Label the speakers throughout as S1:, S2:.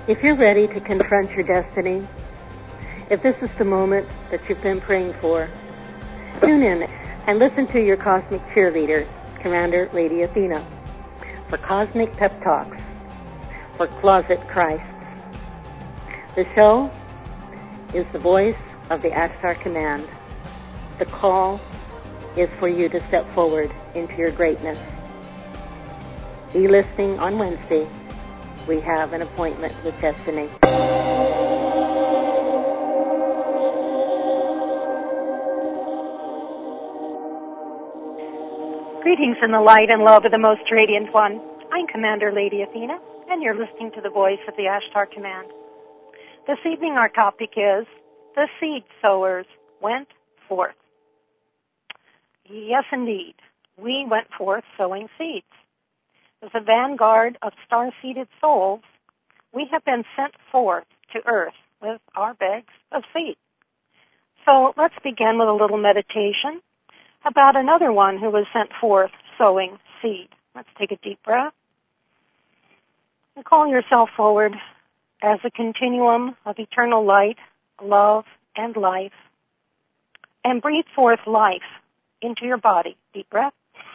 S1: If you're ready to confront your destiny, if this is the moment that you've been praying for, tune in and listen to your cosmic cheerleader, Commander Lady Athena, for Cosmic Pep Talks for Closet Christs. The show is the voice of the Ashtar Command. The call is for you to step forward into your greatness. Be listening on Wednesday. We have an appointment with destiny.
S2: Greetings in the light and love of the Most Radiant One. I'm Commander Lady Athena, and you're listening to the voice of the Ashtar Command. This evening our topic is, the seed sowers went forth. Yes, indeed. We went forth sowing seeds. As a vanguard of star-seeded souls, we have been sent forth to earth with our bags of seed. So let's begin with a little meditation about another one who was sent forth sowing seed. Let's take a deep breath. And call yourself forward as a continuum of eternal light, love, and life. And breathe forth life into your body. Deep breath.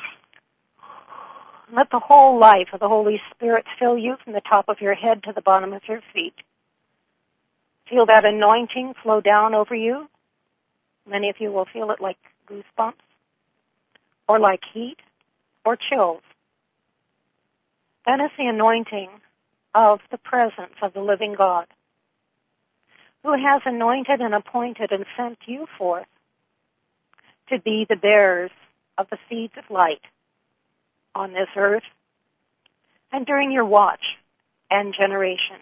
S2: Let the whole life of the Holy Spirit fill you from the top of your head to the bottom of your feet. Feel that anointing flow down over you. Many of you will feel it like goosebumps, or like heat, or chills. That is the anointing of the presence of the living God, who has anointed and appointed and sent you forth to be the bearers of the seeds of light on this earth and during your watch and generation.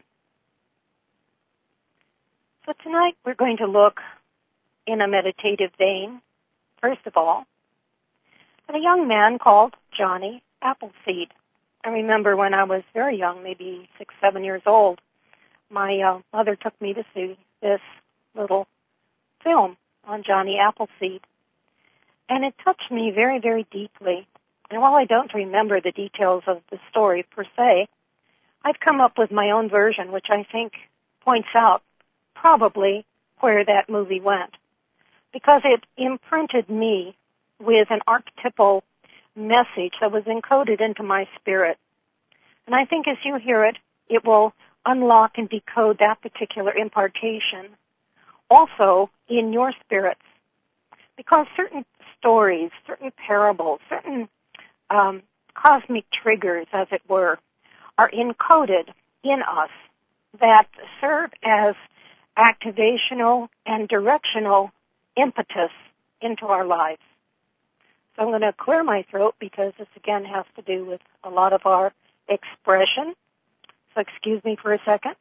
S2: So tonight we're going to look in a meditative vein, first of all, at a young man called Johnny Appleseed. I remember when I was very young, maybe 6, 7 years old, my mother took me to see this little film on Johnny Appleseed. And it touched me very, very deeply. And while I don't remember the details of the story per se, I've come up with my own version, which I think points out probably where that movie went, because it imprinted me with an archetypal message that was encoded into my spirit. And I think as you hear it, it will unlock and decode that particular impartation also in your spirits. Because certain stories, certain parables, certain cosmic triggers, as it were, are encoded in us that serve as activational and directional impetus into our lives. So I'm going to clear my throat because this, again, has to do with a lot of our expression. So excuse me for a second.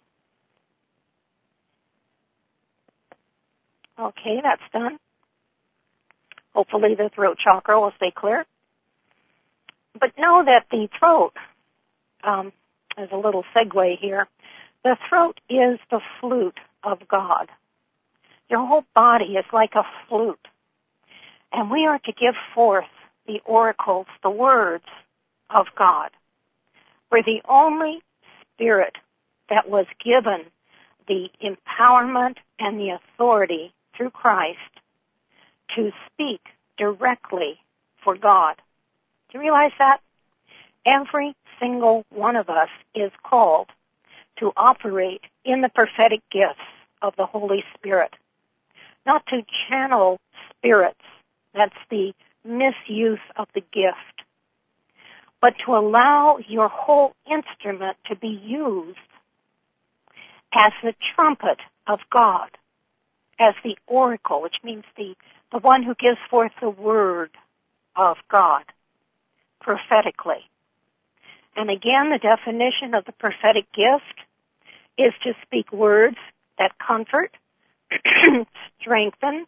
S2: Okay, that's done. Hopefully the throat chakra will stay clear. But know that the throat, as a little segue here, the throat is the flute of God. Your whole body is like a flute. And we are to give forth the oracles, the words of God. We're the only spirit that was given the empowerment and the authority through Christ to speak directly for God. Do you realize that? Every single one of us is called to operate in the prophetic gifts of the Holy Spirit. Not to channel spirits, that's the misuse of the gift, but to allow your whole instrument to be used as the trumpet of God, as the oracle, which means the one who gives forth the word of God prophetically. And again, the definition of the prophetic gift is to speak words that comfort, strengthen,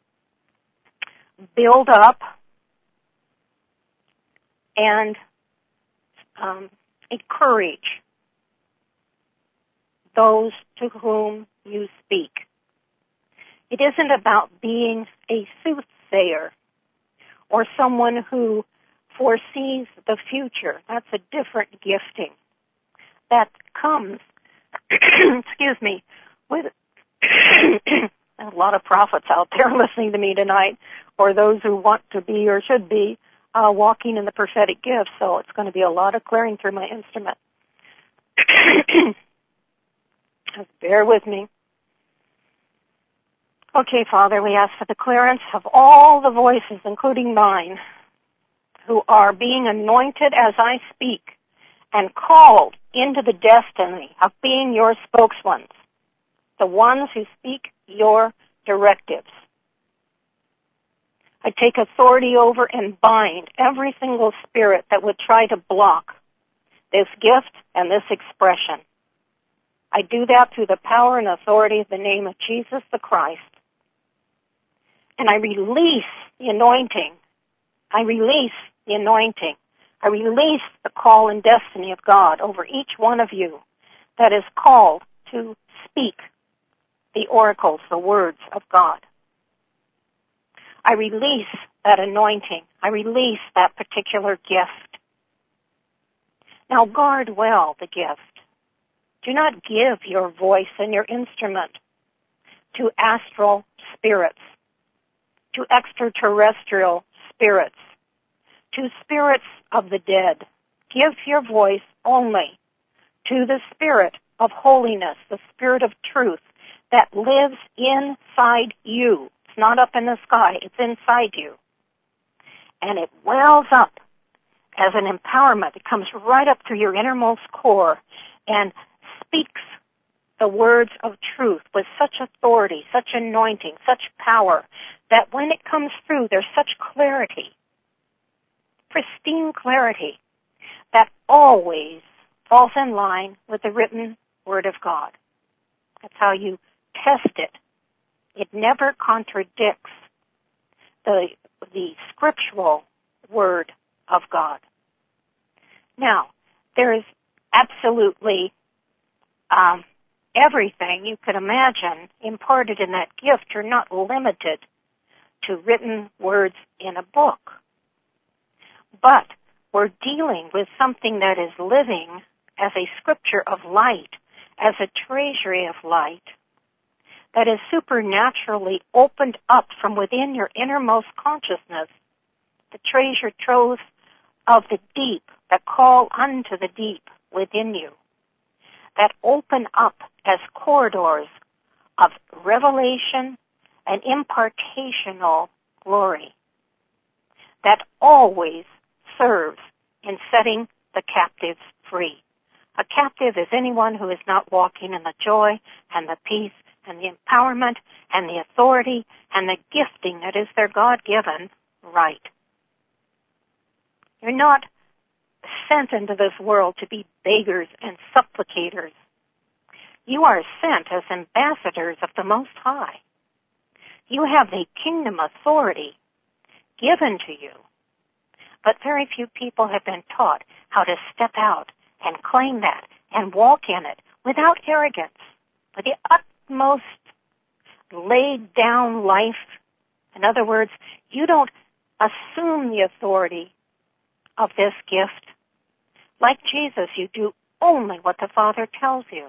S2: build up, and encourage those to whom you speak. It isn't about being a soothsayer or someone who foresees the future. That's a different gifting that comes excuse me, with a lot of prophets out there listening to me tonight, or those who want to be or should be walking in the prophetic gifts, so it's going to be a lot of clearing through my instrument. Just bear with me. Okay, Father, we ask for the clearance of all the voices, including mine, who are being anointed as I speak and called into the destiny of being your spokesones, the ones who speak your directives. I take authority over and bind every single spirit that would try to block this gift and this expression. I do that through the power and authority of the name of Jesus the Christ. And I release the anointing. I release the anointing. I release the call and destiny of God over each one of you that is called to speak the oracles, the words of God. I release that anointing. I release that particular gift. Now guard well the gift. Do not give your voice and your instrument to astral spirits, to extraterrestrial spirits, to spirits of the dead. Give your voice only to the Spirit of holiness, the Spirit of truth that lives inside you. It's not up in the sky, it's inside you. And it wells up as an empowerment. It comes right up through your innermost core and speaks the words of truth with such authority, such anointing, such power, that when it comes through, there's such clarity, pristine clarity, that always falls in line with the written Word of God. That's how you test it. It never contradicts the scriptural Word of God. Now, there is absolutely everything you could imagine imparted in that gift. You're not limited to written words in a book. But we're dealing with something that is living as a scripture of light, as a treasury of light, that is supernaturally opened up from within your innermost consciousness, the treasure troves of the deep that call unto the deep within you, that open up as corridors of revelation and impartational glory, that always serves in setting the captives free. A captive is anyone who is not walking in the joy and the peace and the empowerment and the authority and the gifting that is their God-given right. You're not sent into this world to be beggars and supplicators. You are sent as ambassadors of the Most High. You have the kingdom authority given to you. But very few people have been taught how to step out and claim that and walk in it without arrogance, with the utmost laid down life. In other words, you don't assume the authority of this gift. Like Jesus, you do only what the Father tells you.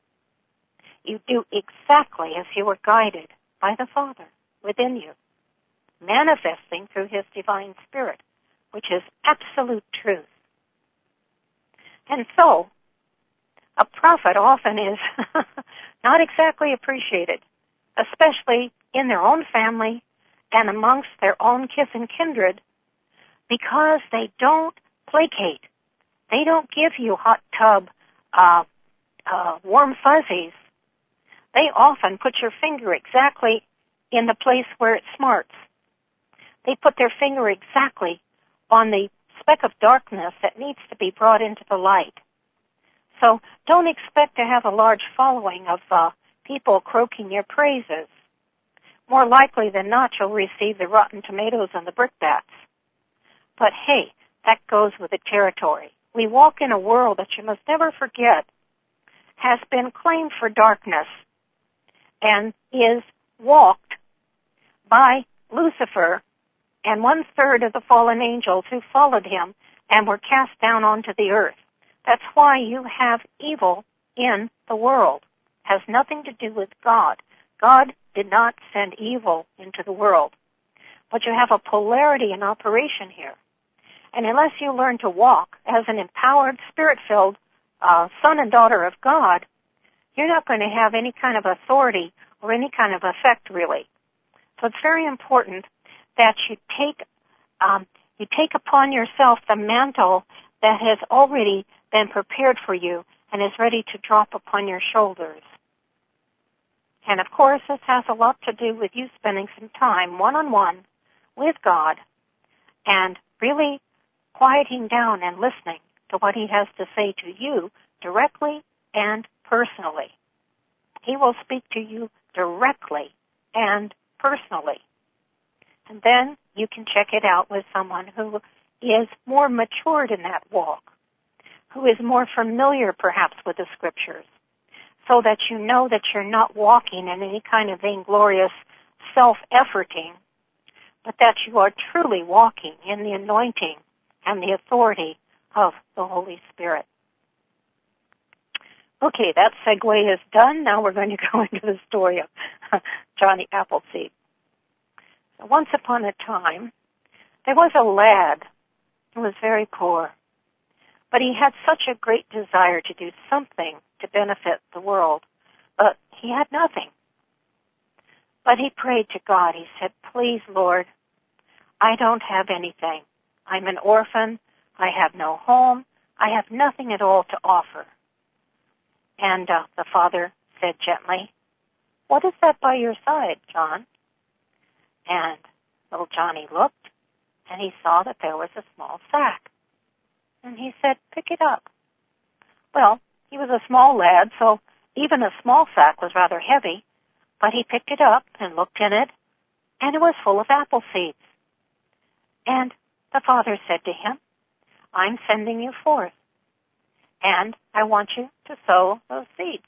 S2: You do exactly as you were guided by the Father within you, manifesting through His divine Spirit, which is absolute truth. And so, a prophet often is not exactly appreciated, especially in their own family and amongst their own kith and kindred, because they don't placate. They don't give you hot tub, warm fuzzies. They often put your finger exactly in the place where it smarts. They put their finger exactly on the speck of darkness that needs to be brought into the light. So don't expect to have a large following of people croaking your praises. More likely than not, you'll receive the rotten tomatoes and the brickbats. But hey, that goes with the territory. We walk in a world that you must never forget has been claimed for darkness and is walked by Lucifer and 1/3 of the fallen angels who followed him and were cast down onto the earth. That's why you have evil in the world. It has nothing to do with God. God did not send evil into the world. But you have a polarity in operation here. And unless you learn to walk as an empowered, spirit-filled son and daughter of God, you're not going to have any kind of authority or any kind of effect, really. So it's very important that you take upon yourself the mantle that has already been prepared for you and is ready to drop upon your shoulders. And of course, this has a lot to do with you spending some time one-on-one with God and really quieting down and listening to what He has to say to you directly and personally. He will speak to you directly and personally. And then you can check it out with someone who is more matured in that walk, who is more familiar perhaps with the Scriptures, so that you know that you're not walking in any kind of vainglorious self-efforting, but that you are truly walking in the anointing and the authority of the Holy Spirit. Okay, that segue is done. Now we're going to go into the story of Johnny Appleseed. So once upon a time, there was a lad who was very poor, but he had such a great desire to do something to benefit the world, but he had nothing. But he prayed to God. He said, "Please, Lord, I don't have anything. I'm an orphan. I have no home. I have nothing at all to offer." And the father said gently, "What is that by your side, John?" And little Johnny looked, and he saw that there was a small sack. And he said, "Pick it up." Well, he was a small lad, so even a small sack was rather heavy, but he picked it up and looked in it, and it was full of apple seeds. And the father said to him, "I'm sending you forth, and I want you to sow those seeds."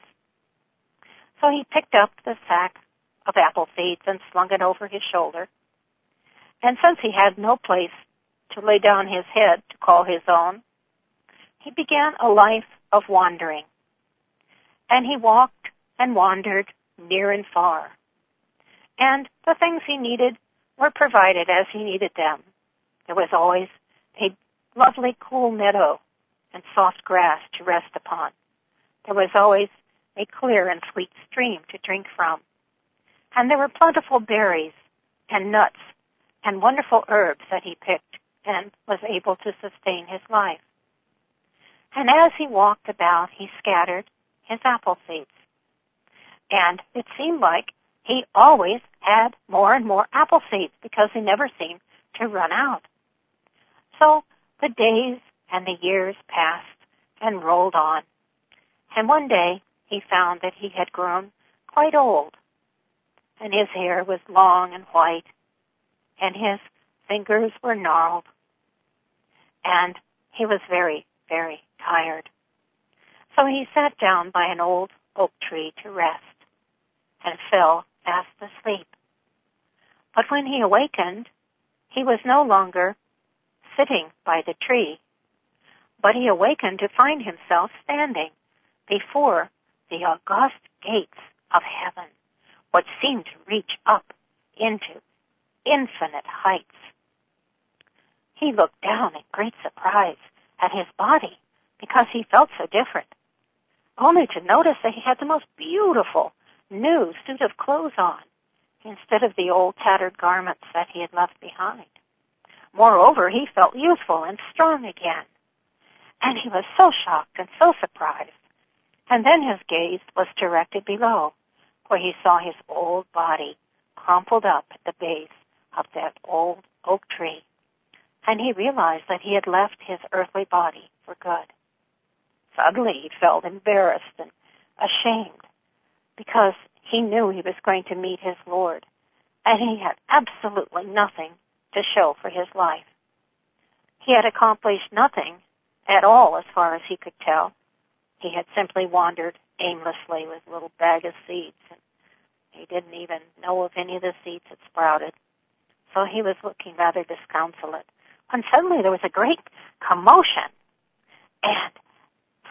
S2: So he picked up the sack of apple seeds and slung it over his shoulder. And since he had no place to lay down his head to call his own, he began a life of wandering. And he walked and wandered near and far. And the things he needed were provided as he needed them. There was always a lovely cool meadow and soft grass to rest upon. There was always a clear and sweet stream to drink from. And there were plentiful berries and nuts and wonderful herbs that he picked and was able to sustain his life. And as he walked about, he scattered his apple seeds. And it seemed like he always had more and more apple seeds because he never seemed to run out. So the days and the years passed and rolled on. And one day he found that he had grown quite old. And his hair was long and white. And his fingers were gnarled. And he was very, very tired. So he sat down by an old oak tree to rest and fell fast asleep. But when he awakened, he was no longer sitting by the tree, but he awakened to find himself standing before the august gates of heaven, what seemed to reach up into infinite heights. He looked down in great surprise at his body because he felt so different, only to notice that he had the most beautiful new suit of clothes on instead of the old tattered garments that he had left behind. Moreover, he felt youthful and strong again, and he was so shocked and so surprised. And then his gaze was directed below, where he saw his old body crumpled up at the base of that old oak tree. And he realized that he had left his earthly body for good. Suddenly he felt embarrassed and ashamed because he knew he was going to meet his Lord, and he had absolutely nothing to show for his life. He had accomplished nothing at all as far as he could tell. He had simply wandered aimlessly with a little bag of seeds, and he didn't even know if any of the seeds had sprouted. So he was looking rather disconsolate when suddenly there was a great commotion, and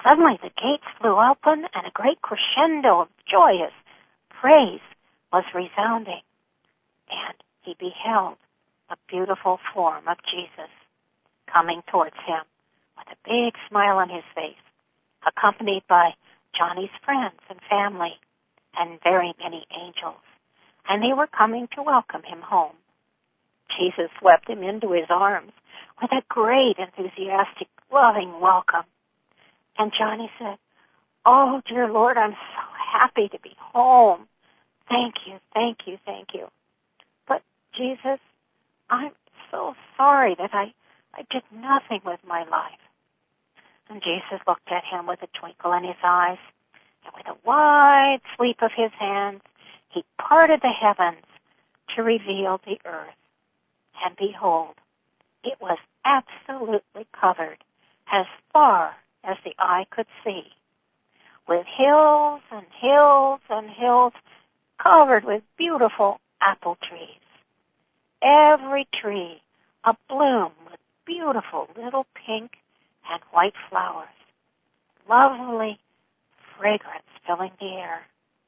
S2: Suddenly the gates flew open and a great crescendo of joyous praise was resounding. And he beheld a beautiful form of Jesus coming towards him with a big smile on his face, accompanied by Johnny's friends and family and very many angels. And they were coming to welcome him home. Jesus swept him into his arms with a great, enthusiastic, loving welcome. And Johnny said, "Oh, dear Lord, I'm so happy to be home. Thank you, thank you, thank you. But, Jesus, I'm so sorry that I did nothing with my life." And Jesus looked at him with a twinkle in his eyes, and with a wide sweep of his hands, he parted the heavens to reveal the earth. And behold, it was absolutely covered as far as the eye could see, with hills and hills and hills covered with beautiful apple trees. Every tree abloom with beautiful little pink and white flowers, lovely fragrance filling the air.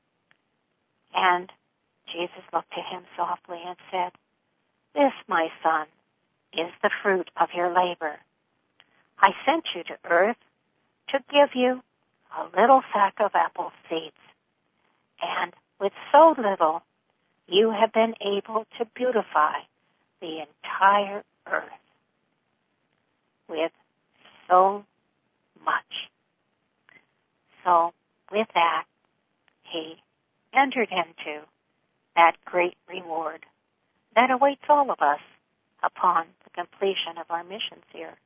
S2: And Jesus looked at him softly and said, "This, my son, is the fruit of your labor. I sent you to earth to give you a little sack of apple seeds. And with so little, you have been able to beautify the entire earth with so much." So with that, he entered into that great reward that awaits all of us upon the completion of our missions here.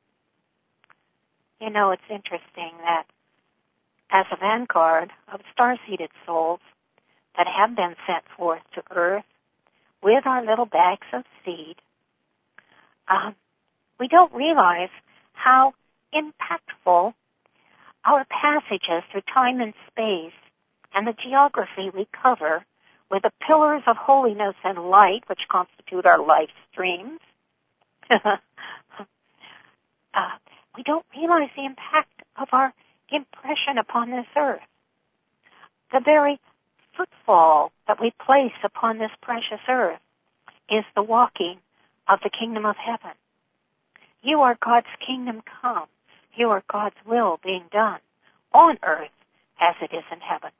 S2: You know, it's interesting that as a vanguard of star-seeded souls that have been sent forth to earth with our little bags of seed, we don't realize how impactful our passages through time and space and the geography we cover with the pillars of holiness and light, which constitute our life streams. We don't realize the impact of our impression upon this earth. The very footfall that we place upon this precious earth is the walking of the kingdom of heaven. You are God's kingdom come. You are God's will being done on earth as it is in heaven.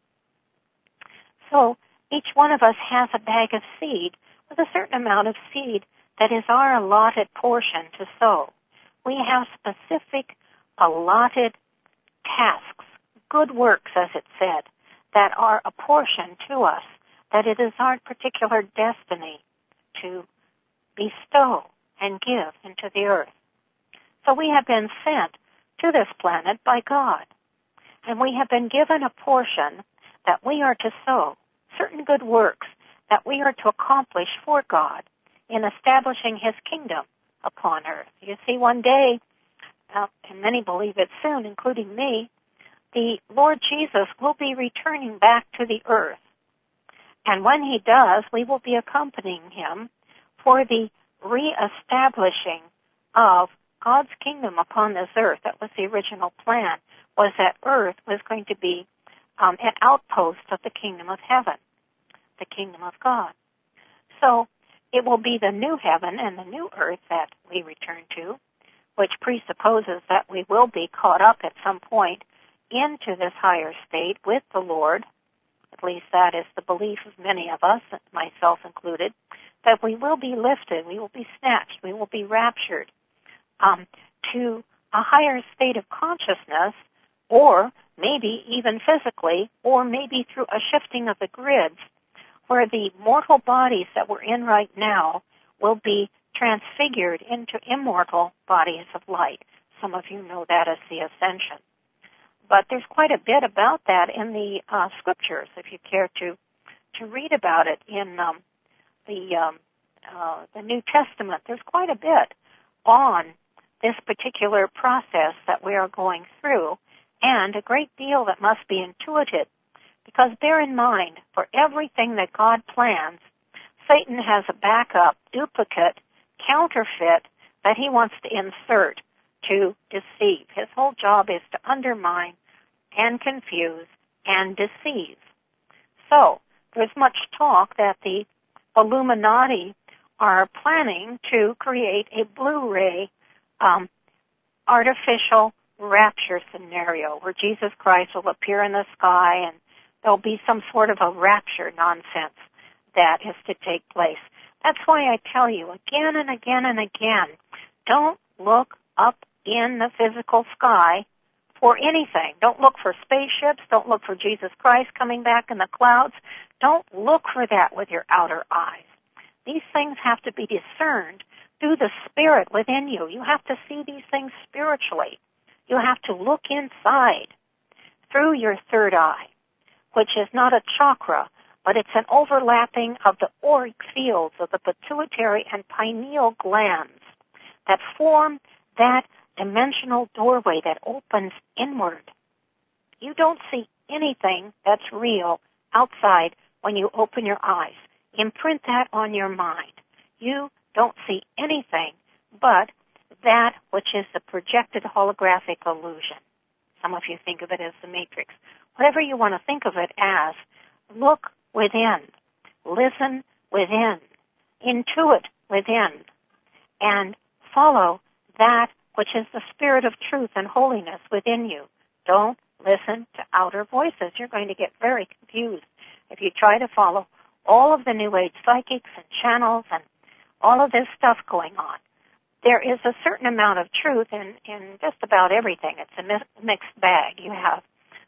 S2: So each one of us has a bag of seed with a certain amount of seed that is our allotted portion to sow. We have specific allotted tasks, good works, as it said, that are a portion to us, that it is our particular destiny to bestow and give into the earth. So we have been sent to this planet by God, and we have been given a portion that we are to sow, certain good works that we are to accomplish for God in establishing His kingdom upon earth. You see, one day, and many believe it soon, including me, the Lord Jesus will be returning back to the earth. And when He does, we will be accompanying Him for the reestablishing of God's kingdom upon this earth. That was the original plan, was that earth was going to be an outpost of the kingdom of heaven, the kingdom of God. So it will be the new heaven and the new earth that we return to, which presupposes that we will be caught up at some point into this higher state with the Lord. At least that is the belief of many of us, myself included, that we will be lifted, we will be snatched, we will be raptured to a higher state of consciousness, or maybe even physically, or maybe through a shifting of the grids, where the mortal bodies that we're in right now will be transfigured into immortal bodies of light. Some of you know that as the ascension. But there's quite a bit about that in the scriptures, if you care to read about it in the New Testament. There's quite a bit on this particular process that we are going through, and a great deal that must be intuited. Because bear in mind, for everything that God plans, Satan has a backup, duplicate, counterfeit that he wants to insert to deceive. His whole job is to undermine and confuse and deceive. So, there's much talk that the Illuminati are planning to create a Blu-ray artificial rapture scenario where Jesus Christ will appear in the sky and there'll be some sort of a rapture nonsense that is to take place. That's why I tell you again and again and again, don't look up in the physical sky for anything. Don't look for spaceships. Don't look for Jesus Christ coming back in the clouds. Don't look for that with your outer eyes. These things have to be discerned through the spirit within you. You have to see these things spiritually. You have to look inside through your third eye, which is not a chakra, but it's an overlapping of the auric fields of the pituitary and pineal glands that form that dimensional doorway that opens inward. You don't see anything that's real outside when you open your eyes. Imprint that on your mind. You don't see anything but that which is the projected holographic illusion. Some of you think of it as the Matrix. Whatever you want to think of it as, look within, listen within, intuit within, and follow that which is the spirit of truth and holiness within you. Don't listen to outer voices. You're going to get very confused if you try to follow all of the New Age psychics and channels and all of this stuff going on. There is a certain amount of truth in just about everything. It's a mixed bag. You have,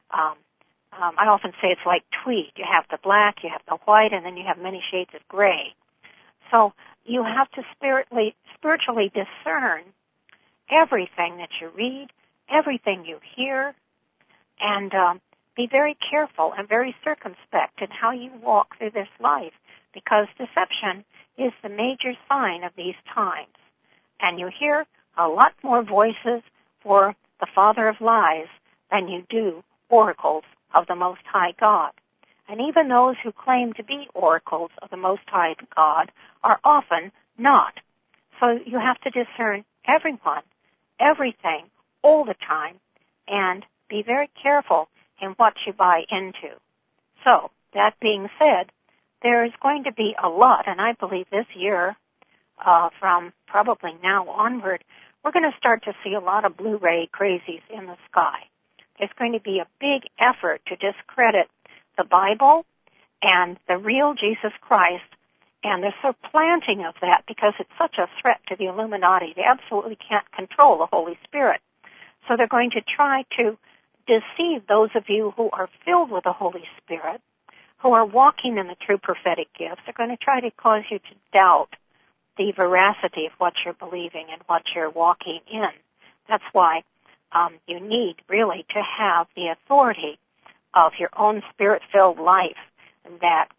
S2: I often say it's like tweed. You have the black, you have the white, and then you have many shades of gray. So you have to spiritually discern everything that you read, everything you hear, and be very careful and very circumspect in how you walk through this life, because deception is the major sign of these times. And you hear a lot more voices for the father of lies than you do oracles of the Most High God. And even those who claim to be oracles of the Most High God are often not. So you have to discern everyone, everything, all the time, and be very careful in what you buy into. So, that being said, there is going to be a lot, and I believe this year, from probably now onward, we're going to start to see a lot of Blu-ray crazies in the sky. There's going to be a big effort to discredit the Bible and the real Jesus Christ, and the supplanting of that because it's such a threat to the Illuminati. They absolutely can't control the Holy Spirit. So they're going to try to deceive those of you who are filled with the Holy Spirit, who are walking in the true prophetic gifts. They're going to try to cause you to doubt the veracity of what you're believing and what you're walking in. That's why you need really to have the authority of your own spirit-filled life, that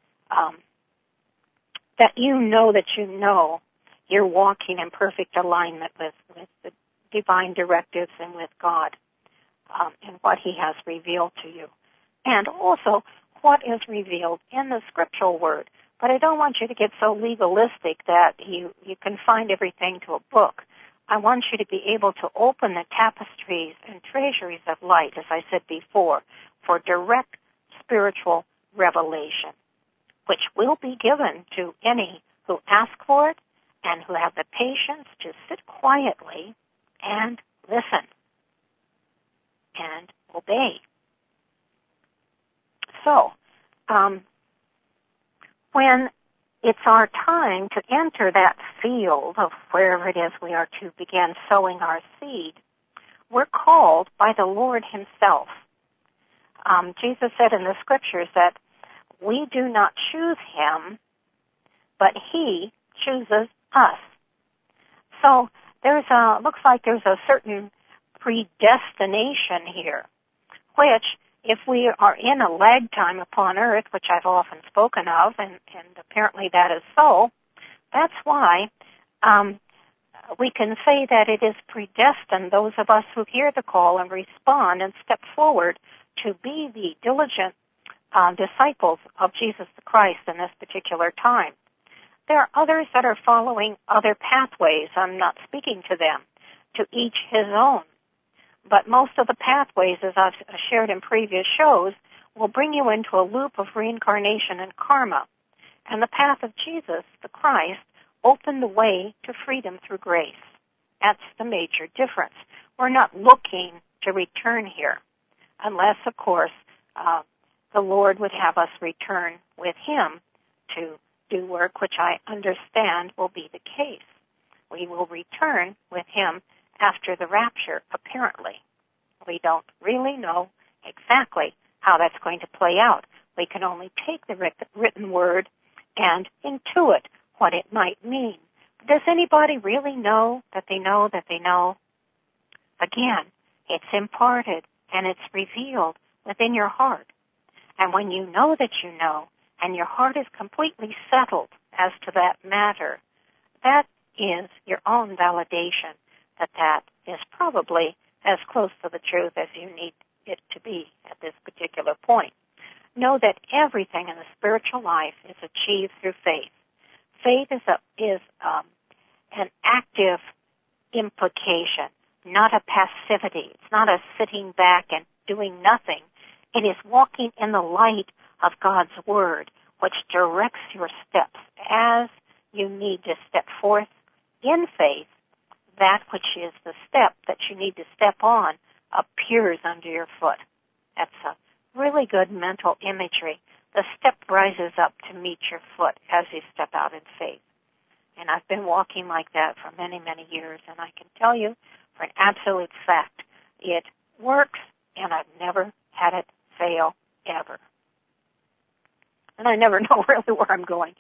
S2: you know you're walking in perfect alignment with the divine directives and with God and what He has revealed to you. And also what is revealed in the scriptural word. But I don't want you to get so legalistic that you confine everything to a book. I want you to be able to open the tapestries and treasuries of light, as I said before, for direct spiritual revelation, which will be given to any who ask for it and who have the patience to sit quietly and listen and obey. So, when it's our time to enter that field of wherever it is we are to begin sowing our seed, we're called by the Lord Himself. Jesus said in the scriptures that we do not choose Him, but He chooses us. So looks like there's a certain predestination here, which, if we are in a lag time upon earth, which I've often spoken of, and apparently that is so, that's why we can say that it is predestined, those of us who hear the call and respond and step forward to be the diligent disciples of Jesus the Christ in this particular time. There are others that are following other pathways. I'm not speaking to them. to each his own. But most of the pathways, as I've shared in previous shows, will bring you into a loop of reincarnation and karma. And the path of Jesus, the Christ, opened the way to freedom through grace. That's the major difference. We're not looking to return here, unless, of course, the Lord would have us return with Him to do work, which I understand will be the case. We will return with Him after the rapture, apparently. We don't really know exactly how that's going to play out. We can only take the written word and intuit what it might mean. Does anybody really know that they know that they know? Again, it's imparted and it's revealed within your heart. And when you know that you know, and your heart is completely settled as to that matter, that is your own validation that that is probably as close to the truth as you need it to be at this particular point. Know that everything in the spiritual life is achieved through faith. Faith is an active implication, not a passivity. It's not a sitting back and doing nothing. It is walking in the light of God's Word, which directs your steps as you need to step forth in faith. That which is the step that you need to step on appears under your foot. That's a really good mental imagery. The step rises up to meet your foot as you step out in faith. And I've been walking like that for many, many years, and I can tell you for an absolute fact, it works, and I've never had it fail, ever. And I never know really where I'm going.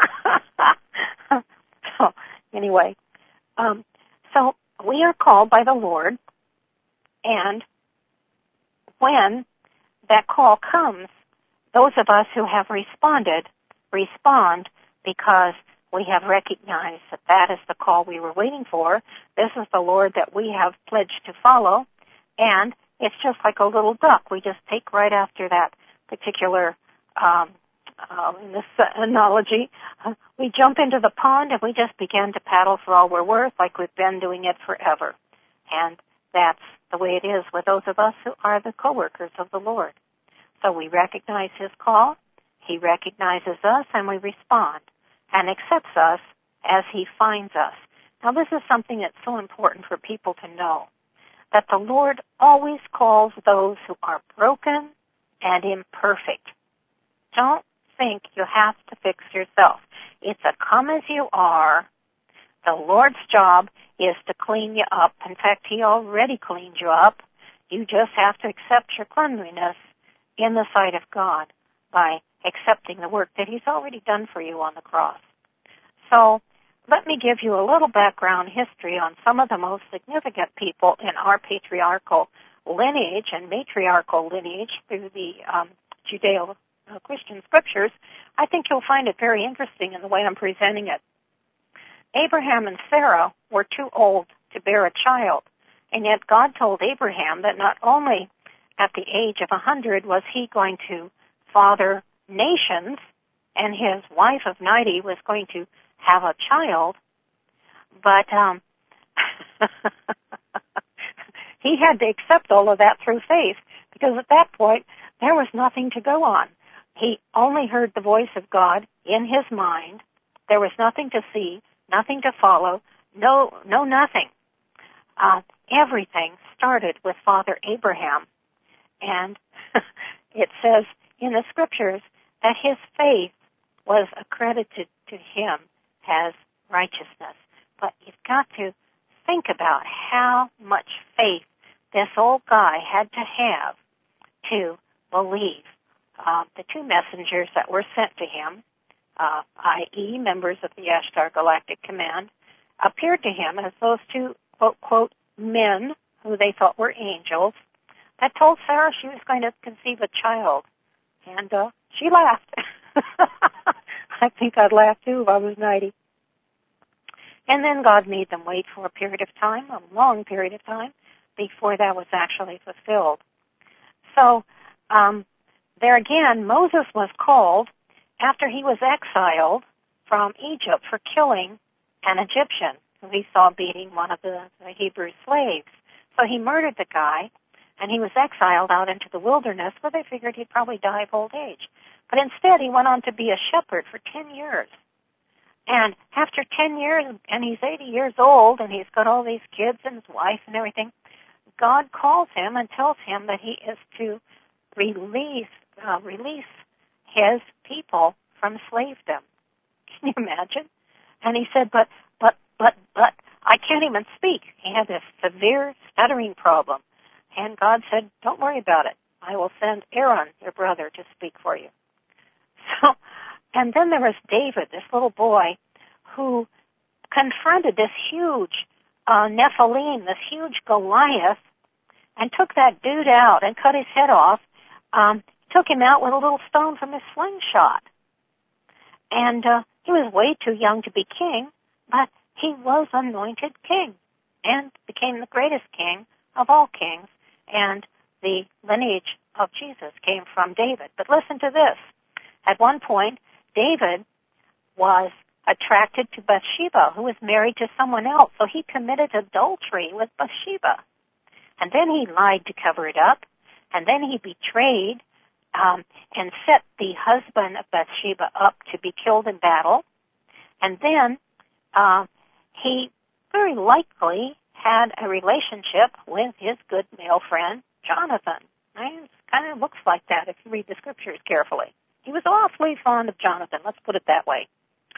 S2: So, anyway, so we are called by the Lord, and when that call comes, those of us who have responded respond because we have recognized that that is the call we were waiting for. This is the Lord that we have pledged to follow, and it's just like a little duck. We just take right after that particular, in this analogy, we jump into the pond and we just begin to paddle for all we're worth like we've been doing it forever. And that's the way it is with those of us who are the co-workers of the Lord. So we recognize His call, He recognizes us, and we respond and accepts us as He finds us. Now this is something that's so important for people to know, that the Lord always calls those who are broken and imperfect. Don't think you have to fix yourself. It's a come as you are. The Lord's job is to clean you up. In fact, He already cleaned you up. You just have to accept your cleanliness in the sight of God by accepting the work that He's already done for you on the cross. So let me give you a little background history on some of the most significant people in our patriarchal lineage and matriarchal lineage through the Judeo-Christian scriptures. I think you'll find it very interesting in the way I'm presenting it. Abraham and Sarah were too old to bear a child, and yet God told Abraham that not only at the age of 100 was he going to father nations, and his wife of 90 was going to have a child, but he had to accept all of that through faith, because at that point there was nothing to go on. He only heard the voice of God in his mind. There was nothing to see, nothing to follow, no nothing. Everything started with Father Abraham, and it says in the scriptures that his faith was accredited to him as righteousness. But you've got to think about how much faith this old guy had to have to believe. The two messengers that were sent to him, i.e. members of the Ashtar Galactic Command, appeared to him as those two, quote, quote, men who they thought were angels that told Sarah she was going to conceive a child. And she laughed. I think I'd laugh too if I was 90. And then God made them wait for a period of time, a long period of time, before that was actually fulfilled. So, there again, Moses was called after he was exiled from Egypt for killing an Egyptian. who he saw beating one of the Hebrew slaves. So he murdered the guy, and he was exiled out into the wilderness where they figured he'd probably die of old age. But instead, he went on to be a shepherd for 10 years. And after 10 years, and he's 80 years old, and he's got all these kids and his wife and everything, God calls him and tells him that he is to release his people from slavedom. Can you imagine? And he said, but, I can't even speak. He had this severe stuttering problem. And God said, don't worry about it. I will send Aaron, your brother, to speak for you. So, and then there was David, this little boy, who confronted this huge Nephilim, this huge Goliath, and took that dude out and cut his head off, took him out with a little stone from his slingshot. And he was way too young to be king, but he was anointed king and became the greatest king of all kings, and the lineage of Jesus came from David. But listen to this. At one point, David was attracted to Bathsheba, who was married to someone else, so he committed adultery with Bathsheba. And then he lied to cover it up, and then he betrayed and set the husband of Bathsheba up to be killed in battle. And then he very likely had a relationship with his good male friend, Jonathan. It kind of looks like that if you read the scriptures carefully. He was awfully fond of Jonathan, let's put it that way.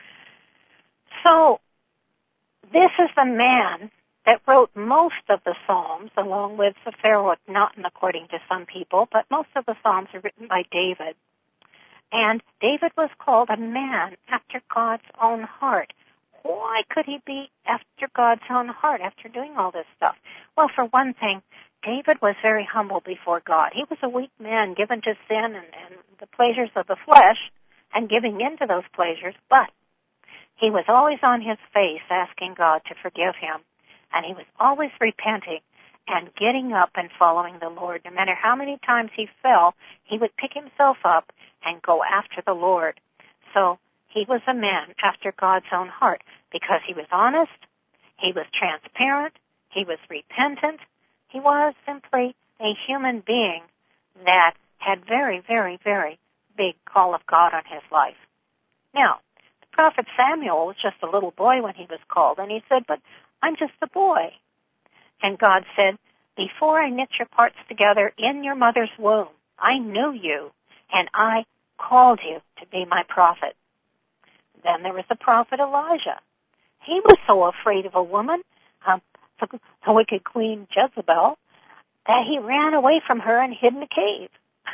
S2: So this is the man that wrote most of the Psalms, along with the Pharaoh, not according to some people, but most of the Psalms are written by David. And David was called a man after God's own heart. Why could he be after God's own heart after doing all this stuff? Well, for one thing, David was very humble before God. He was a weak man given to sin and the pleasures of the flesh and giving in to those pleasures, but he was always on his face asking God to forgive him. And he was always repenting and getting up and following the Lord. No matter how many times he fell, he would pick himself up and go after the Lord. So he was a man after God's own heart because he was honest, he was transparent, he was repentant, he was simply a human being that had very, very, very big call of God on his life. Now, the prophet Samuel was just a little boy when he was called, and he said, but I'm just a boy. And God said, before I knit your parts together in your mother's womb, I knew you, and I called you to be my prophet. Then there was the prophet Elijah. He was so afraid of a woman, the wicked queen Jezebel, that he ran away from her and hid in a cave.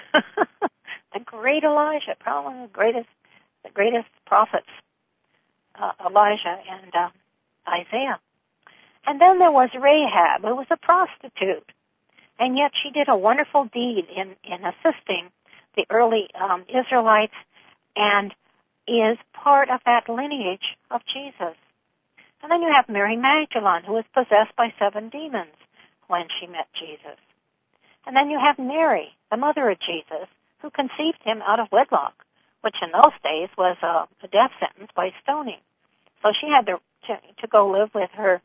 S2: The great Elijah, probably one of the greatest prophets, Elijah and Isaiah. And then there was Rahab, who was a prostitute, and yet she did a wonderful deed in assisting the early Israelites and is part of that lineage of Jesus. And then you have Mary Magdalene, who was possessed by 7 demons when she met Jesus. And then you have Mary, the mother of Jesus, who conceived him out of wedlock, which in those days was a death sentence by stoning. So she had to go live with her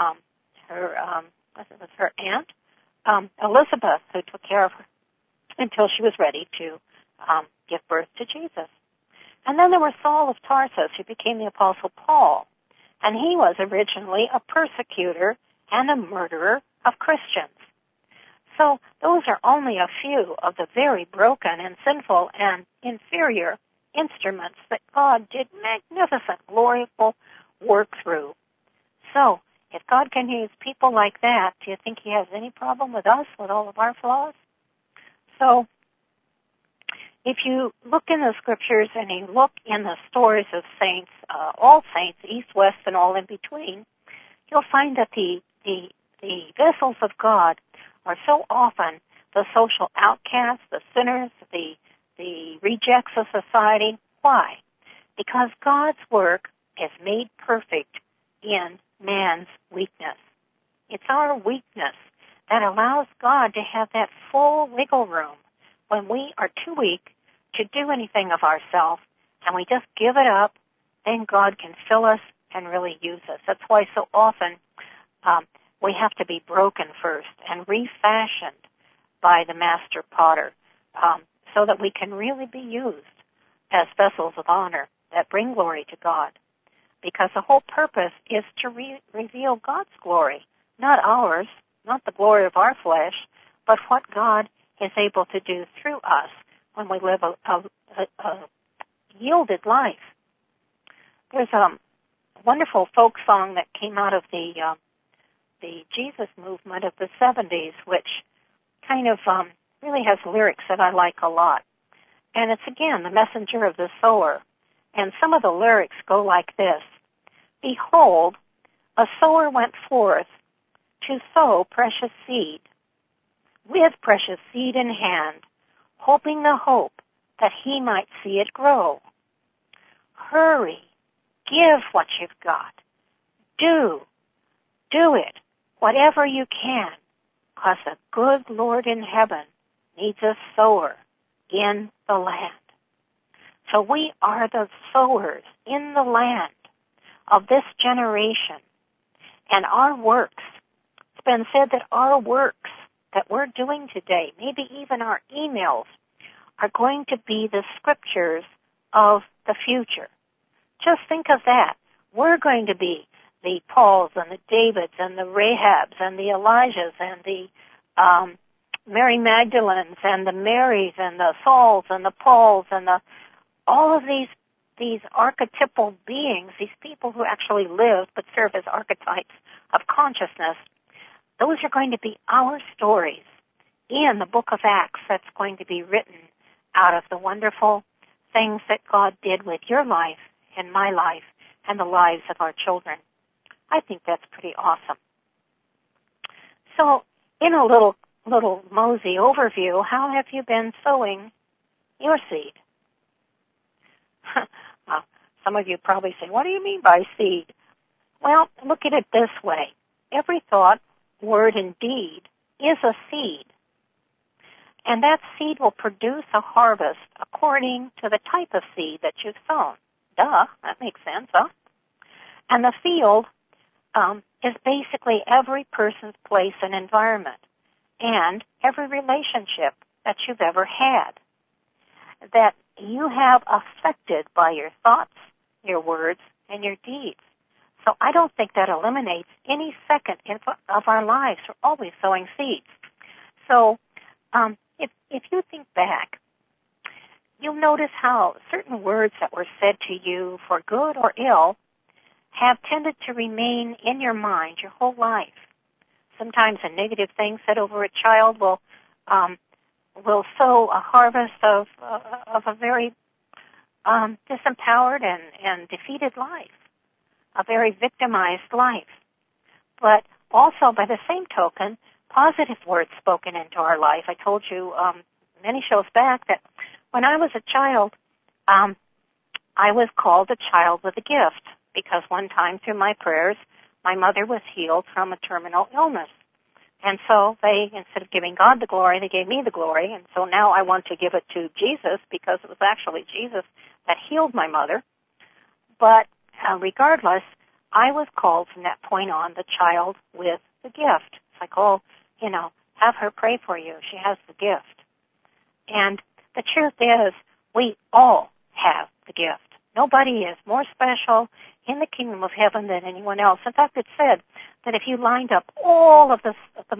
S2: aunt, Elizabeth, who took care of her until she was ready to give birth to Jesus. And then there was Saul of Tarsus, who became the Apostle Paul. And he was originally a persecutor and a murderer of Christians. So those are only a few of the very broken and sinful and inferior instruments that God did magnificent, glorious work through. So if God can use people like that, do you think he has any problem with us, with all of our flaws? So if you look in the scriptures and you look in the stories of saints, all saints, east, west, and all in between, you'll find that the vessels of God are so often the social outcasts, the sinners, the rejects of society. Why? Because God's work is made perfect in man's weakness. It's our weakness that allows God to have that full wiggle room when we are too weak to do anything of ourselves and we just give it up, then God can fill us and really use us. That's why so often we have to be broken first and refashioned by the master potter so that we can really be used as vessels of honor that bring glory to God. Because the whole purpose is to reveal God's glory, not ours, not the glory of our flesh, but what God is able to do through us when we live a yielded life. There's a wonderful folk song that came out of the Jesus movement of the 70s, which kind of really has lyrics that I like a lot. And it's, again, the messenger of the sower. And some of the lyrics go like this. Behold, a sower went forth to sow precious seed, with precious seed in hand, hoping the hope that he might see it grow. Hurry, give what you've got. Do it, whatever you can, 'cause the good Lord in heaven needs a sower in the land. So we are the sowers in the land of this generation. And our works, it's been said that our works that we're doing today, maybe even our emails, are going to be the scriptures of the future. Just think of that. We're going to be the Pauls and the Davids and the Rahabs and the Elijahs and the Mary Magdalenes and the Marys and the Sauls and the Pauls and all of these archetypal beings, these people who actually live but serve as archetypes of consciousness. Those are going to be our stories in the book of Acts that's going to be written out of the wonderful things that God did with your life and my life and the lives of our children. I think that's pretty awesome. So, in a little mosey overview, how have you been sowing your seed? Well, some of you probably say, what do you mean by seed? Well, look at it this way. Every thought, word, and deed is a seed. And that seed will produce a harvest according to the type of seed that you've sown. Duh, that makes sense, huh? And the field is basically every person's place and environment and every relationship that you've ever had that you have affected by your thoughts, your words, and your deeds. So I don't think that eliminates any second of our lives. We're always sowing seeds. So if you think back, you'll notice how certain words that were said to you for good or ill have tended to remain in your mind your whole life. Sometimes a negative thing said over a child will sow a harvest of a very disempowered and defeated life, a very victimized life. But also, by the same token, positive words spoken into our life. I told you many shows back that when I was a child, I was called a child with a gift because one time through my prayers, my mother was healed from a terminal illness. And so they, instead of giving God the glory, they gave me the glory. And so now I want to give it to Jesus because it was actually Jesus that healed my mother. But regardless, I was called from that point on the child with the gift. It's like, have her pray for you. She has the gift. And the truth is, we all have the gift. Nobody is more special in the kingdom of heaven than anyone else. In fact, it said that if you lined up all of the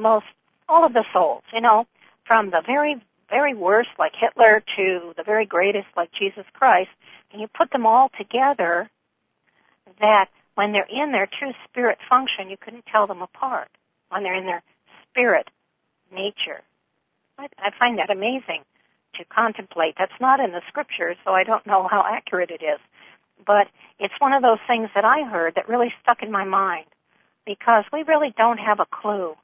S2: souls, from the very, very worst like Hitler to the very greatest like Jesus Christ, and you put them all together, that when they're in their true spirit function, you couldn't tell them apart. When they're in their spirit nature. I find that amazing to contemplate. That's not in the scriptures, so I don't know how accurate it is. But it's one of those things that I heard that really stuck in my mind because we really don't have a clue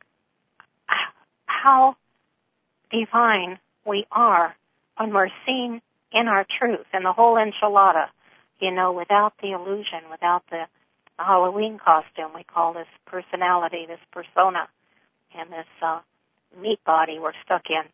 S2: how divine we are when we're seen in our truth and the whole enchilada, without the illusion, without the Halloween costume we call this personality, this persona, and this meat body we're stuck in.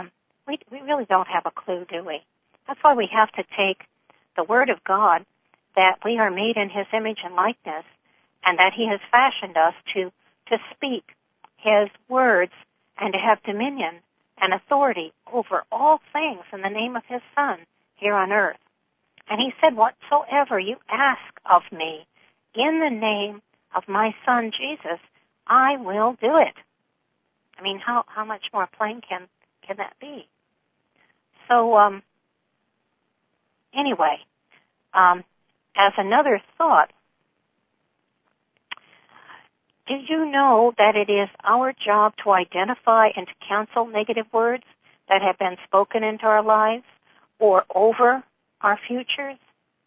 S2: We really don't have a clue, do we? That's why we have to take the Word of God that we are made in his image and likeness, and that he has fashioned us to speak his words and to have dominion and authority over all things in the name of his Son here on earth. And he said, whatsoever you ask of me in the name of my Son Jesus, I will do it. I mean, how much more plain can that be? So, anyway, as another thought, do you know that it is our job to identify and to cancel negative words that have been spoken into our lives or over our futures?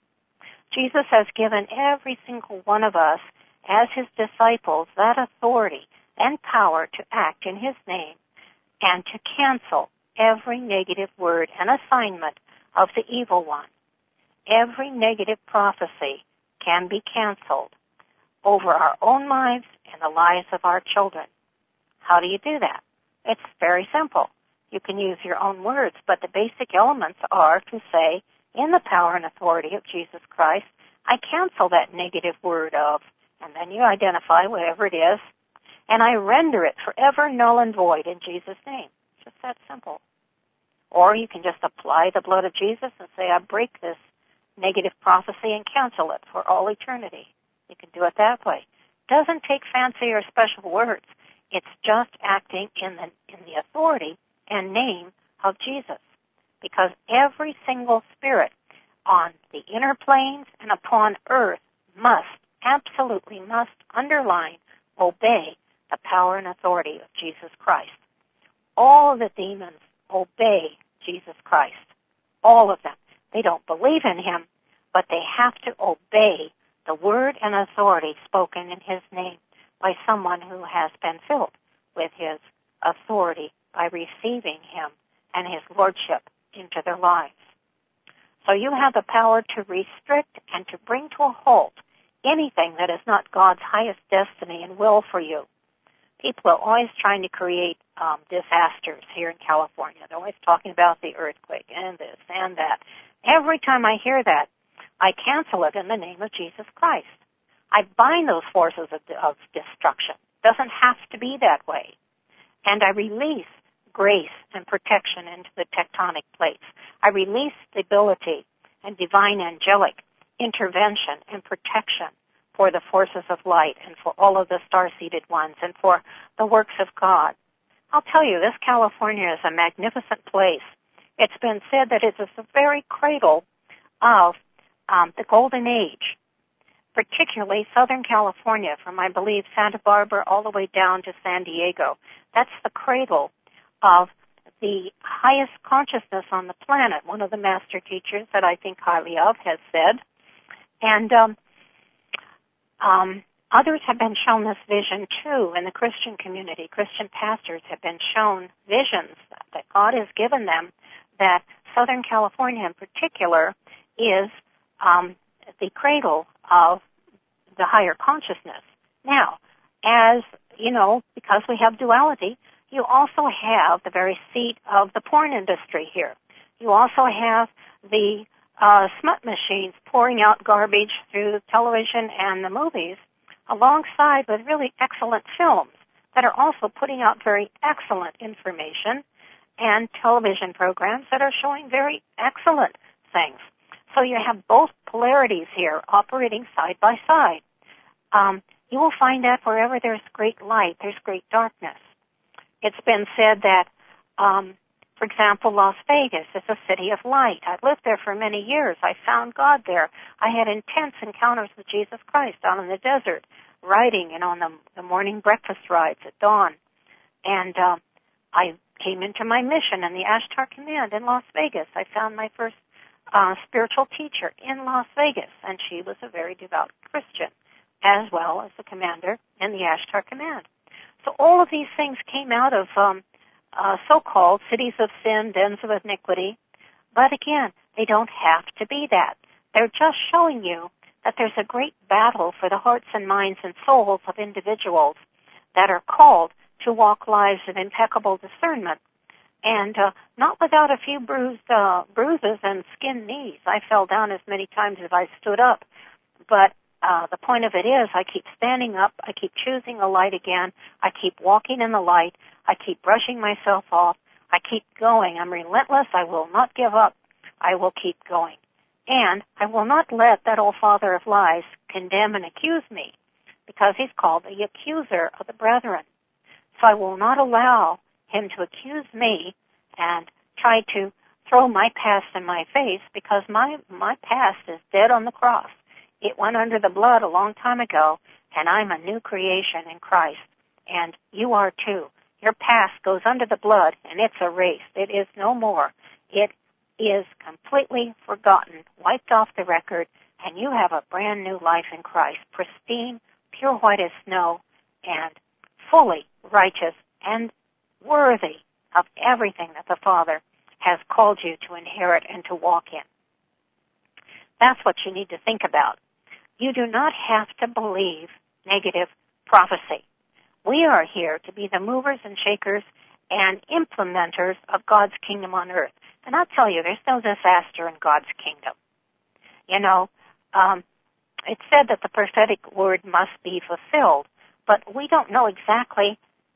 S2: Jesus has given every single one of us, as his disciples, that authority and power to act in his name and to cancel every negative word and assignment of the evil one. Every negative prophecy can be canceled over our own lives and the lives of our children. How do you do that? It's very simple. You can use your own words, but the basic elements are to say, in the power and authority of Jesus Christ, I cancel that negative word of, and then you identify whatever it is, and I render it forever null and void in Jesus' name. It's just that simple. Or you can just apply the blood of Jesus and say, I break this negative prophecy and cancel it for all eternity. You can do it that way. Doesn't take fancy or special words. It's just acting in the authority and name of Jesus. Because every single spirit on the inner planes and upon earth absolutely must underline, obey the power and authority of Jesus Christ. All the demons obey Jesus Christ. All of them. They don't believe in him, but they have to obey the word and authority spoken in his name by someone who has been filled with his authority by receiving him and his lordship into their lives. So you have the power to restrict and to bring to a halt anything that is not God's highest destiny and will for you. People are always trying to create disasters here in California. They're always talking about the earthquake and this and that. Every time I hear that, I cancel it in the name of Jesus Christ. I bind those forces of destruction. It doesn't have to be that way. And I release grace and protection into the tectonic plates. I release stability and divine angelic intervention and protection for the forces of light and for all of the star-seated ones and for the works of God. I'll tell you, this California is a magnificent place. It's been said that it is the very cradle of the Golden Age, particularly Southern California, from, I believe, Santa Barbara all the way down to San Diego. That's the cradle of the highest consciousness on the planet. One of the master teachers that I think highly of has said. And others have been shown this vision, too, in the Christian community. Christian pastors have been shown visions that God has given them, that Southern California in particular is the cradle of the higher consciousness. Now, as you know, because we have duality, you also have the very seat of the porn industry here. You also have the smut machines pouring out garbage through the television and the movies, alongside with really excellent films that are also putting out very excellent information, and television programs that are showing very excellent things. So you have both polarities here operating side by side. You will find that wherever there's great light, there's great darkness. It's been said that, for example, Las Vegas is a city of light. I lived there for many years. I found God there. I had intense encounters with Jesus Christ out in the desert, riding and on the morning breakfast rides at dawn. And I came into my mission in the Ashtar Command in Las Vegas. I found my first spiritual teacher in Las Vegas, and she was a very devout Christian, as well as the commander in the Ashtar Command. So all of these things came out of so-called cities of sin, dens of iniquity. But again, they don't have to be that. They're just showing you that there's a great battle for the hearts and minds and souls of individuals that are called to walk lives of impeccable discernment. And not without a few bruises and skinned knees. I fell down as many times as I stood up. But the point of it is I keep standing up. I keep choosing the light again. I keep walking in the light. I keep brushing myself off. I keep going. I'm relentless. I will not give up. I will keep going. And I will not let that old father of lies condemn and accuse me, because he's called the accuser of the brethren. So I will not allow him to accuse me and try to throw my past in my face, because my past is dead on the cross. It went under the blood a long time ago, and I'm a new creation in Christ. And you are too. Your past goes under the blood, and it's erased. It is no more. It is completely forgotten, wiped off the record, and you have a brand new life in Christ, pristine, pure white as snow, and fully righteous and worthy of everything that the Father has called you to inherit and to walk in. That's what you need to think about. You do not have to believe negative prophecy. We are here to be the movers and shakers and implementers of God's kingdom on earth. And I'll tell you, there's no disaster in God's kingdom. You know, it's said that the prophetic word must be fulfilled, but we don't know exactly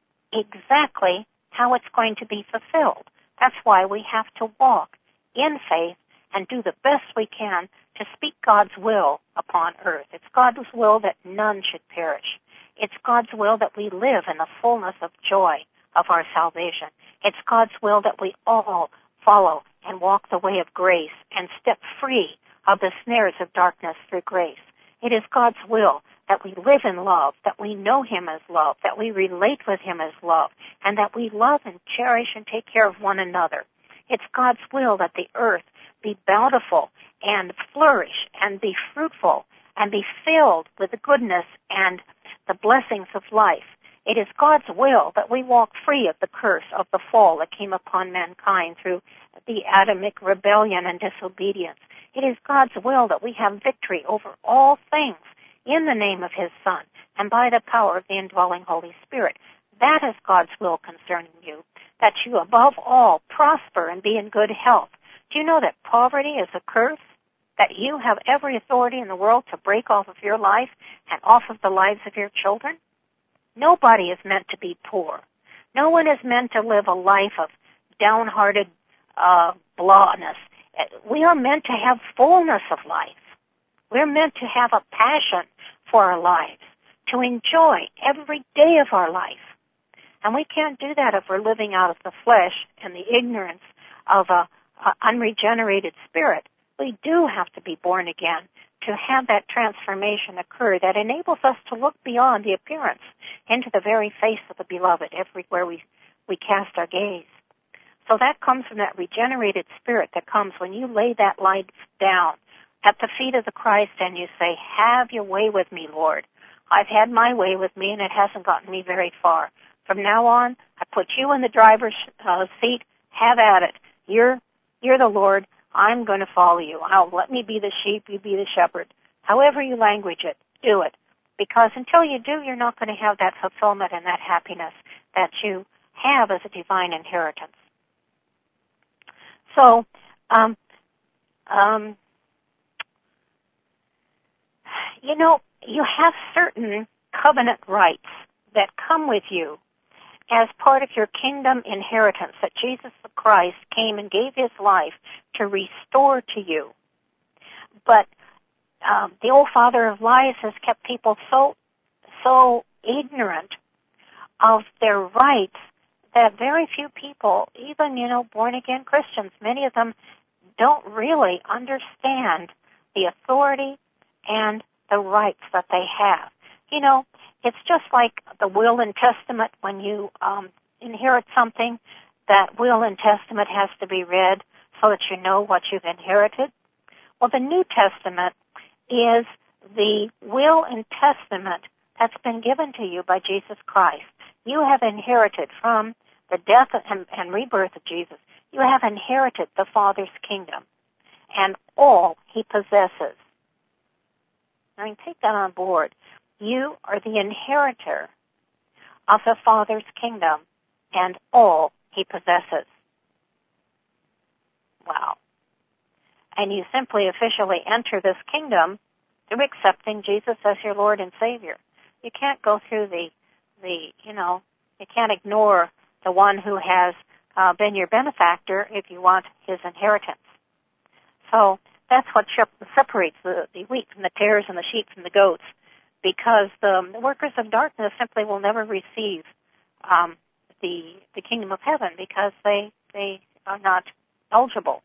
S2: how it's going to be fulfilled. That's why we have to walk in faith and do the best we can to speak God's will upon earth. It's God's will that none should perish. It's God's will that we live in the fullness of joy of our salvation. It's God's will that we all follow and walk the way of grace and step free of the snares of darkness through grace. It is God's will that we live in love, that we know Him as love, that we relate with Him as love, and that we love and cherish and take care of one another. It's God's will that the earth be bountiful and flourish and be fruitful and be filled with the goodness and the blessings of life. It is God's will that we walk free of the curse of the fall that came upon mankind through the Adamic rebellion and disobedience. It is God's will that we have victory over all things in the name of His Son and by the power of the indwelling Holy Spirit. That is God's will concerning you, that you above all prosper and be in good health. Do you know that poverty is a curse? That you have every authority in the world to break off of your life and off of the lives of your children? Nobody is meant to be poor. No one is meant to live a life of downhearted blahness. We are meant to have fullness of life. We're meant to have a passion for our lives, to enjoy every day of our life. And we can't do that if we're living out of the flesh and the ignorance of an unregenerated spirit. We do have to be born again to have that transformation occur that enables us to look beyond the appearance into the very face of the beloved everywhere we cast our gaze. So that comes from that regenerated spirit that comes when you lay that life down at the feet of the Christ and you say, have your way with me, Lord. I've had my way with me and it hasn't gotten me very far. From now on, I put you in the driver's seat. Have at it. You're the Lord. I'm going to follow you. Let me be the sheep, you be the shepherd. However you language it, do it. Because until you do, you're not going to have that fulfillment and that happiness that you have as a divine inheritance. So, you know, you have certain covenant rights that come with you as part of your kingdom inheritance that Jesus the Christ came and gave His life to restore to you. But the old father of lies has kept people so ignorant of their rights that very few people, even, born-again Christians, many of them don't really understand the authority and the rights that they have. It's just like the will and testament. When you inherit something, that will and testament has to be read so that you know what you've inherited. Well, the New Testament is the will and testament that's been given to you by Jesus Christ. You have inherited from the death and rebirth of Jesus. You have inherited the Father's kingdom and all He possesses. I mean, take that on board. You are the inheritor of the Father's kingdom and all He possesses. Wow. And you simply officially enter this kingdom through accepting Jesus as your Lord and Savior. You can't go through you can't ignore the one who has been your benefactor if you want his inheritance. So that's what separates the wheat from the tares and the sheep from the goats, because the workers of darkness simply will never receive the kingdom of heaven because they are not eligible.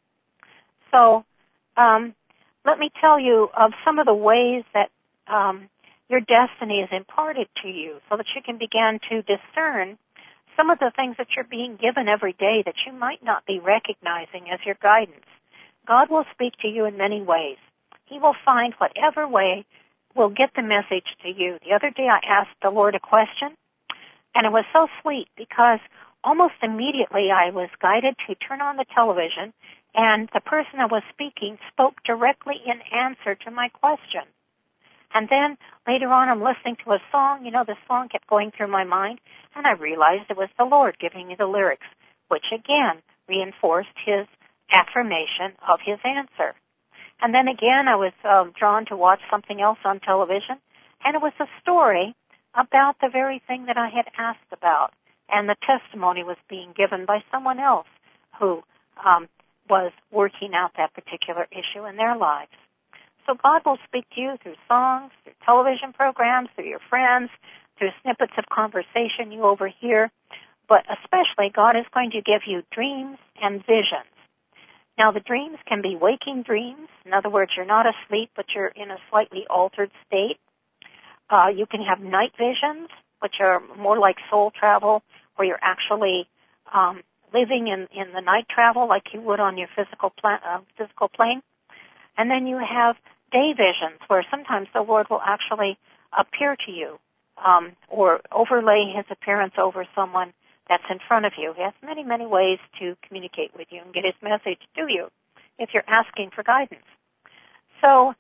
S2: So let me tell you of some of the ways that your destiny is imparted to you so that you can begin to discern some of the things that you're being given every day that you might not be recognizing as your guidance. God will speak to you in many ways. He will find whatever way will get the message to you. The other day I asked the Lord a question, and it was so sweet because almost immediately I was guided to turn on the television, and the person that was speaking spoke directly in answer to my question. And then later on I'm listening to a song. The song kept going through my mind, and I realized it was the Lord giving me the lyrics, which again reinforced his affirmation of his answer. And then again I was drawn to watch something else on television, and it was a story about the very thing that I had asked about, and the testimony was being given by someone else who was working out that particular issue in their lives. So God will speak to you through songs, through television programs, through your friends, through snippets of conversation you overhear, but especially God is going to give you dreams and visions. Now, the dreams can be waking dreams. In other words, you're not asleep, but you're in a slightly altered state. You can have night visions, which are more like soul travel, where you're actually living in the night travel like you would on your physical plane. And then you have day visions, where sometimes the Lord will actually appear to you or overlay his appearance over someone that's in front of you. He has many, many ways to communicate with you and get his message to you if you're asking for guidance. So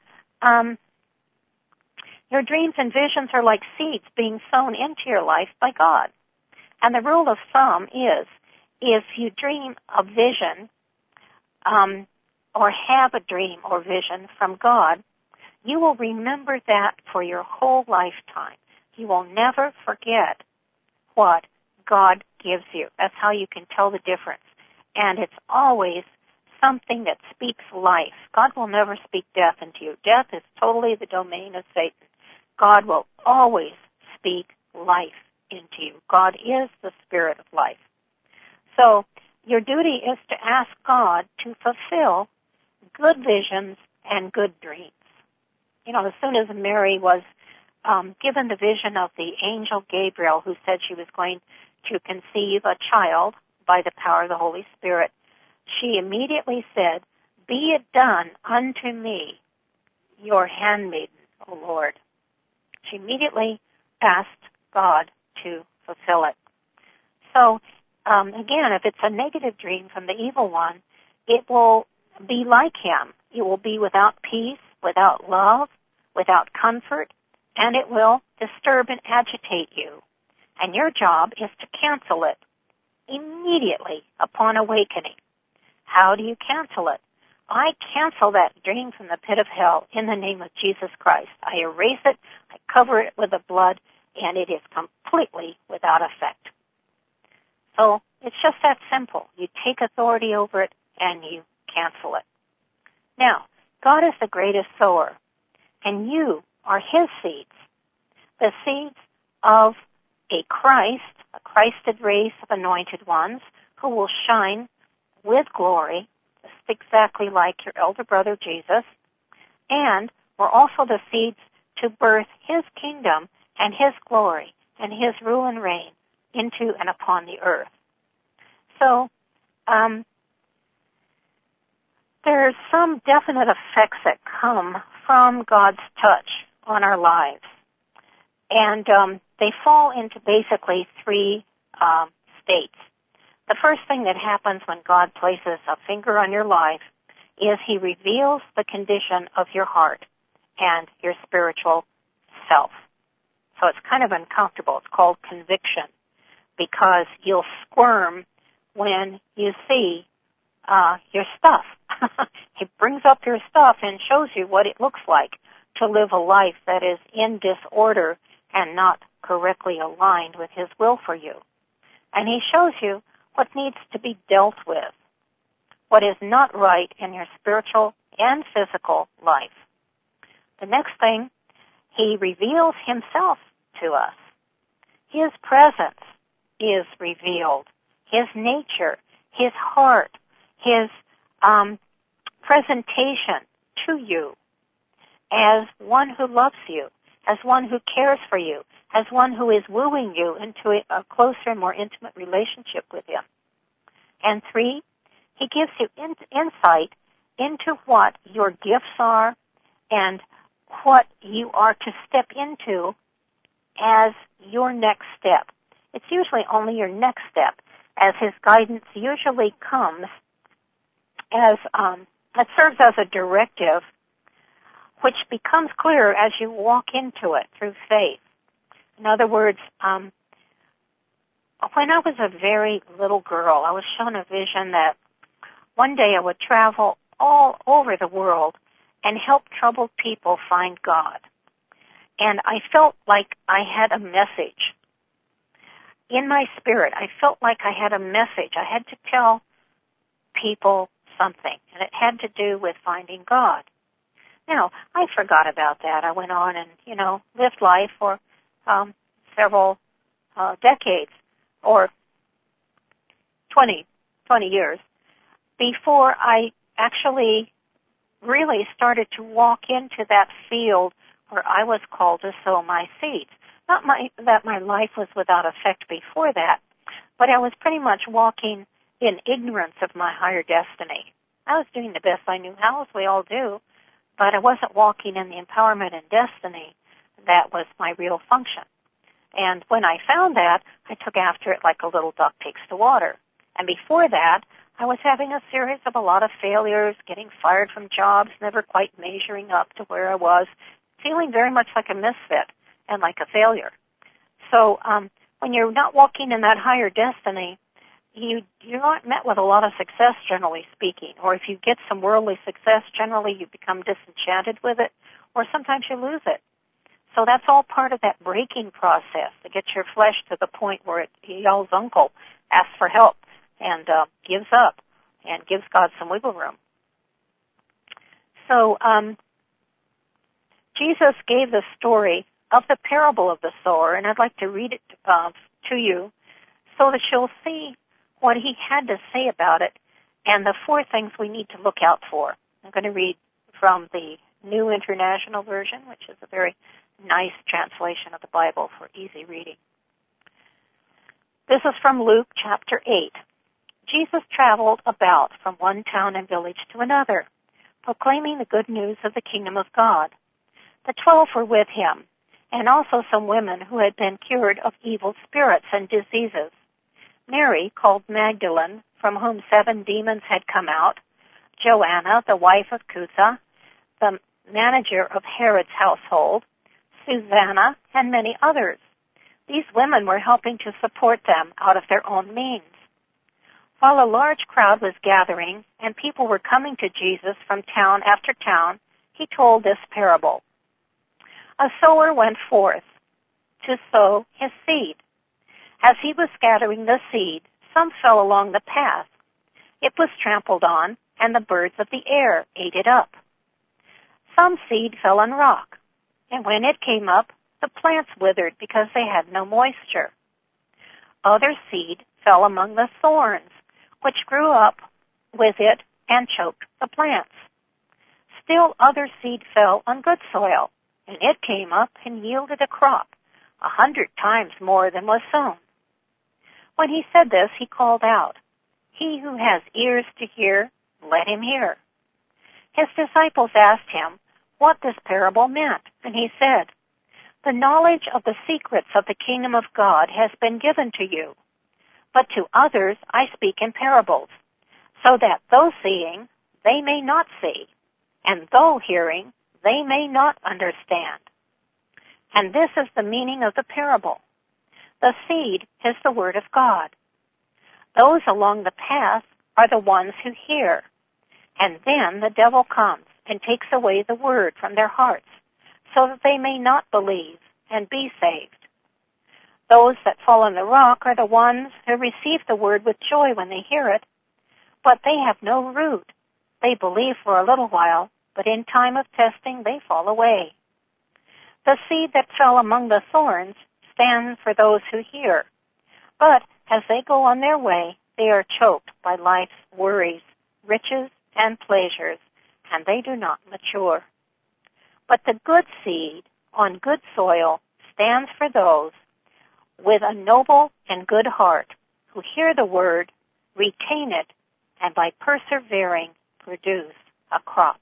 S2: your dreams and visions are like seeds being sown into your life by God. And the rule of thumb is if you dream a vision or have a dream or vision from God, you will remember that for your whole lifetime. You will never forget what God gives you. That's how you can tell the difference. And it's always something that speaks life. God will never speak death into you. Death is totally the domain of Satan. God will always speak life into you. God is the spirit of life. So your duty is to ask God to fulfill good visions and good dreams. As soon as Mary was given the vision of the angel Gabriel, who said she was going to conceive a child by the power of the Holy Spirit, she immediately said, "Be it done unto me, your handmaiden, O Lord." She immediately asked God to fulfill it. So, again, if it's a negative dream from the evil one, it will be like him. It will be without peace, without love, without comfort, and it will disturb and agitate you. And your job is to cancel it immediately upon awakening. How do you cancel it? I cancel that dream from the pit of hell in the name of Jesus Christ. I erase it, I cover it with the blood, and it is completely without effect. So it's just that simple. You take authority over it and you cancel it. Now, God is the greatest sower, and you are his seeds, the seeds of a Christed race of anointed ones who will shine with glory, just exactly like your elder brother Jesus, and we're also the seeds to birth his kingdom and his glory and his rule and reign into and upon the earth. So, there's some definite effects that come from God's touch on our lives. And they fall into basically three states. The first thing that happens when God places a finger on your life is he reveals the condition of your heart and your spiritual self. So it's kind of uncomfortable. It's called conviction, because you'll squirm when you see your stuff. He brings up your stuff and shows you what it looks like. to live a life that is in disorder and not correctly aligned with His will for you. And He shows you what needs to be dealt with, what is not right in your spiritual and physical life. The next thing, He reveals Himself to us. His presence is revealed. His nature, His heart, His presentation to you as one who loves you, as one who cares for you, as one who is wooing you into a closer, more intimate relationship with Him. And 3, He gives you insight into what your gifts are and what you are to step into as your next step. It's usually only your next step, as His guidance usually comes as it serves as a directive, which becomes clearer as you walk into it through faith. In other words, when I was a very little girl, I was shown a vision that one day I would travel all over the world and help troubled people find God. And I felt like I had a message. In my spirit, I felt like I had a message. I had to tell people something, and it had to do with finding God. Now, I forgot about that. I went on and, lived life for several decades, or 20 years, before I actually really started to walk into that field where I was called to sow my seeds. Not that my life was without effect before that, but I was pretty much walking in ignorance of my higher destiny. I was doing the best I knew how, as we all do, but I wasn't walking in the empowerment and destiny that was my real function. And when I found that, I took after it like a little duck takes to water. And before that, I was having a series of a lot of failures, getting fired from jobs, never quite measuring up to where I was, feeling very much like a misfit and like a failure. So when you're not walking in that higher destiny, you're not met with a lot of success, generally speaking. Or if you get some worldly success, generally you become disenchanted with it, or sometimes you lose it. So that's all part of that breaking process to get your flesh to the point where it yells uncle, asks for help, and gives up, and gives God some wiggle room. So Jesus gave the story of the parable of the sower, and I'd like to read it to you so that you'll see what He had to say about it and the 4 things we need to look out for. I'm going to read from the New International Version, which is a very nice translation of the Bible for easy reading. This is from Luke chapter 8. Jesus traveled about from one town and village to another, proclaiming the good news of the kingdom of God. The 12 were with Him, and also some women who had been cured of evil spirits and diseases. Mary, called Magdalene, from whom 7 demons had come out, Joanna, the wife of Chuza, the manager of Herod's household, Susanna, and many others. These women were helping to support them out of their own means. While a large crowd was gathering and people were coming to Jesus from town after town, He told this parable. A sower went forth to sow his seed. As he was scattering the seed, some fell along the path. It was trampled on, and the birds of the air ate it up. Some seed fell on rock, and when it came up, the plants withered because they had no moisture. Other seed fell among the thorns, which grew up with it and choked the plants. Still other seed fell on good soil, and it came up and yielded a crop, 100 times more than was sown. When He said this, He called out, "He who has ears to hear, let him hear." His disciples asked Him what this parable meant, and He said, "The knowledge of the secrets of the kingdom of God has been given to you, but to others I speak in parables, so that though seeing, they may not see, and though hearing, they may not understand." And this is the meaning of the parable. The seed is the word of God. Those along the path are the ones who hear, and then the devil comes and takes away the word from their hearts, so that they may not believe and be saved. Those that fall on the rock are the ones who receive the word with joy when they hear it, but they have no root. They believe for a little while, but in time of testing they fall away. The seed that fell among the thorns stands for those who hear, but as they go on their way, they are choked by life's worries, riches, and pleasures, and they do not mature. But the good seed on good soil stands for those with a noble and good heart who hear the word, retain it, and by persevering produce a crop.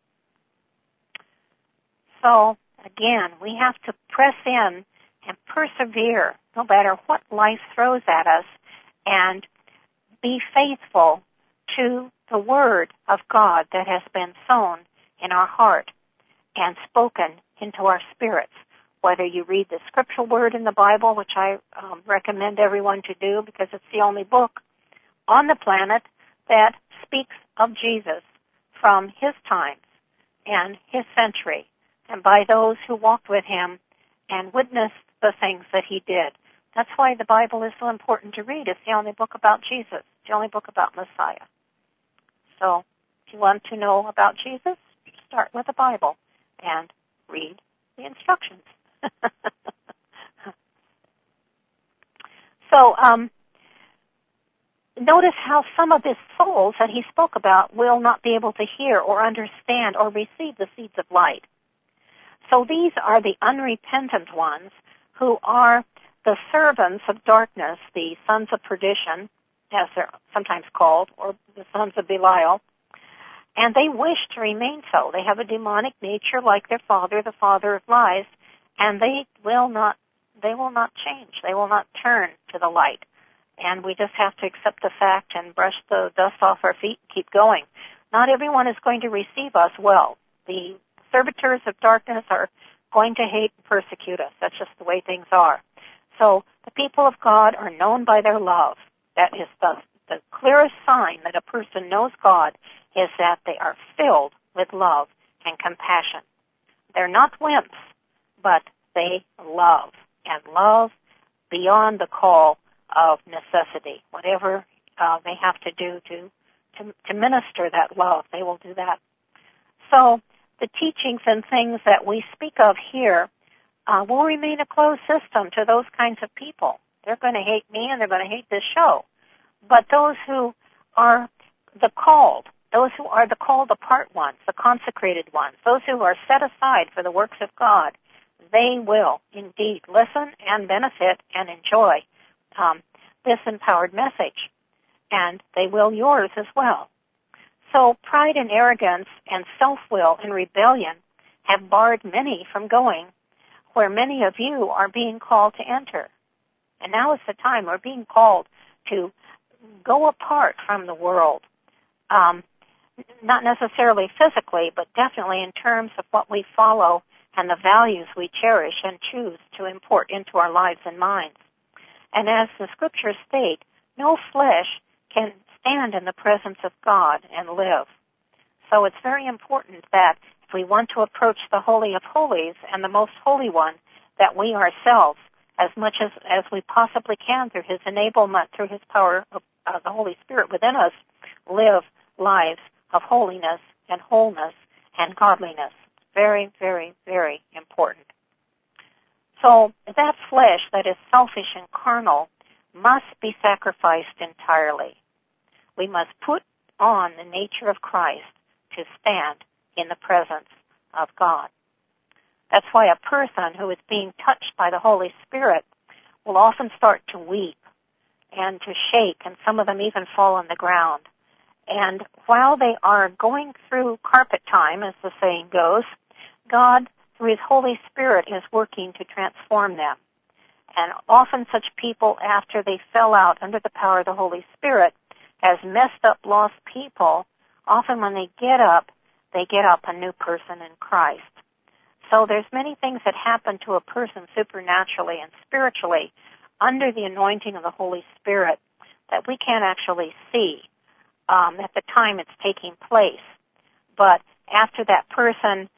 S2: So, again, we have to press in and persevere no matter what life throws at us, and be faithful to the word of God that has been sown in our heart and spoken into our spirits. Whether you read the scriptural word in the Bible, which I recommend everyone to do because it's the only book on the planet that speaks of Jesus from his times and his century, and by those who walked with him and witnessed the things that he did. That's why the Bible is so important to read. It's the only book about Jesus. It's the only book about Messiah. So if you want to know about Jesus, start with the Bible and read the instructions. So notice how some of his souls that he spoke about will not be able to hear or understand or receive the seeds of light. So these are the unrepentant ones who are the servants of darkness, the sons of perdition, as they're sometimes called, or the sons of Belial, and they wish to remain so. They have a demonic nature like their father, the father of lies, and they will not change. They will not turn to the light. And we just have to accept the fact and brush the dust off our feet and keep going. Not everyone is going to receive us well. The servitors of darkness are going to hate and persecute us. That's just the way things are. So the people of God are known by their love. That is the clearest sign that a person knows God is that they are filled with love and compassion. They're not wimps, but they love, and love beyond the call of necessity. Whatever they have to do to minister that love, they will do that. So the teachings and things that we speak of here will remain a closed system to those kinds of people. They're going to hate me and they're going to hate this show. But those who are the called apart ones, the consecrated ones, those who are set aside for the works of God, they will indeed listen and benefit and enjoy this empowered message. And they will yours as well. So pride and arrogance and self-will and rebellion have barred many from going where many of you are being called to enter. And now is the time we're being called to go apart from the world. Not necessarily physically, but definitely in terms of what we follow and the values we cherish and choose to import into our lives and minds. And as the scriptures state, no flesh can stand in the presence of God and live. So it's very important that if we want to approach the Holy of Holies and the Most Holy One, that we ourselves, as much as we possibly can through his enablement, through his power of the Holy Spirit within us, live lives of holiness and wholeness and godliness. Very, very, very important. So that flesh that is selfish and carnal must be sacrificed entirely. We must put on the nature of Christ to stand in the presence of God. That's why a person who is being touched by the Holy Spirit will often start to weep and to shake, and some of them even fall on the ground. And while they are going through carpet time, as the saying goes, God, through his Holy Spirit, is working to transform them. And often such people, after they fell out under the power of the Holy Spirit, as messed up, lost people, often when they get up a new person in Christ. So there's many things that happen to a person supernaturally and spiritually under the anointing of the Holy Spirit that we can't actually see at the time it's taking place. But after that person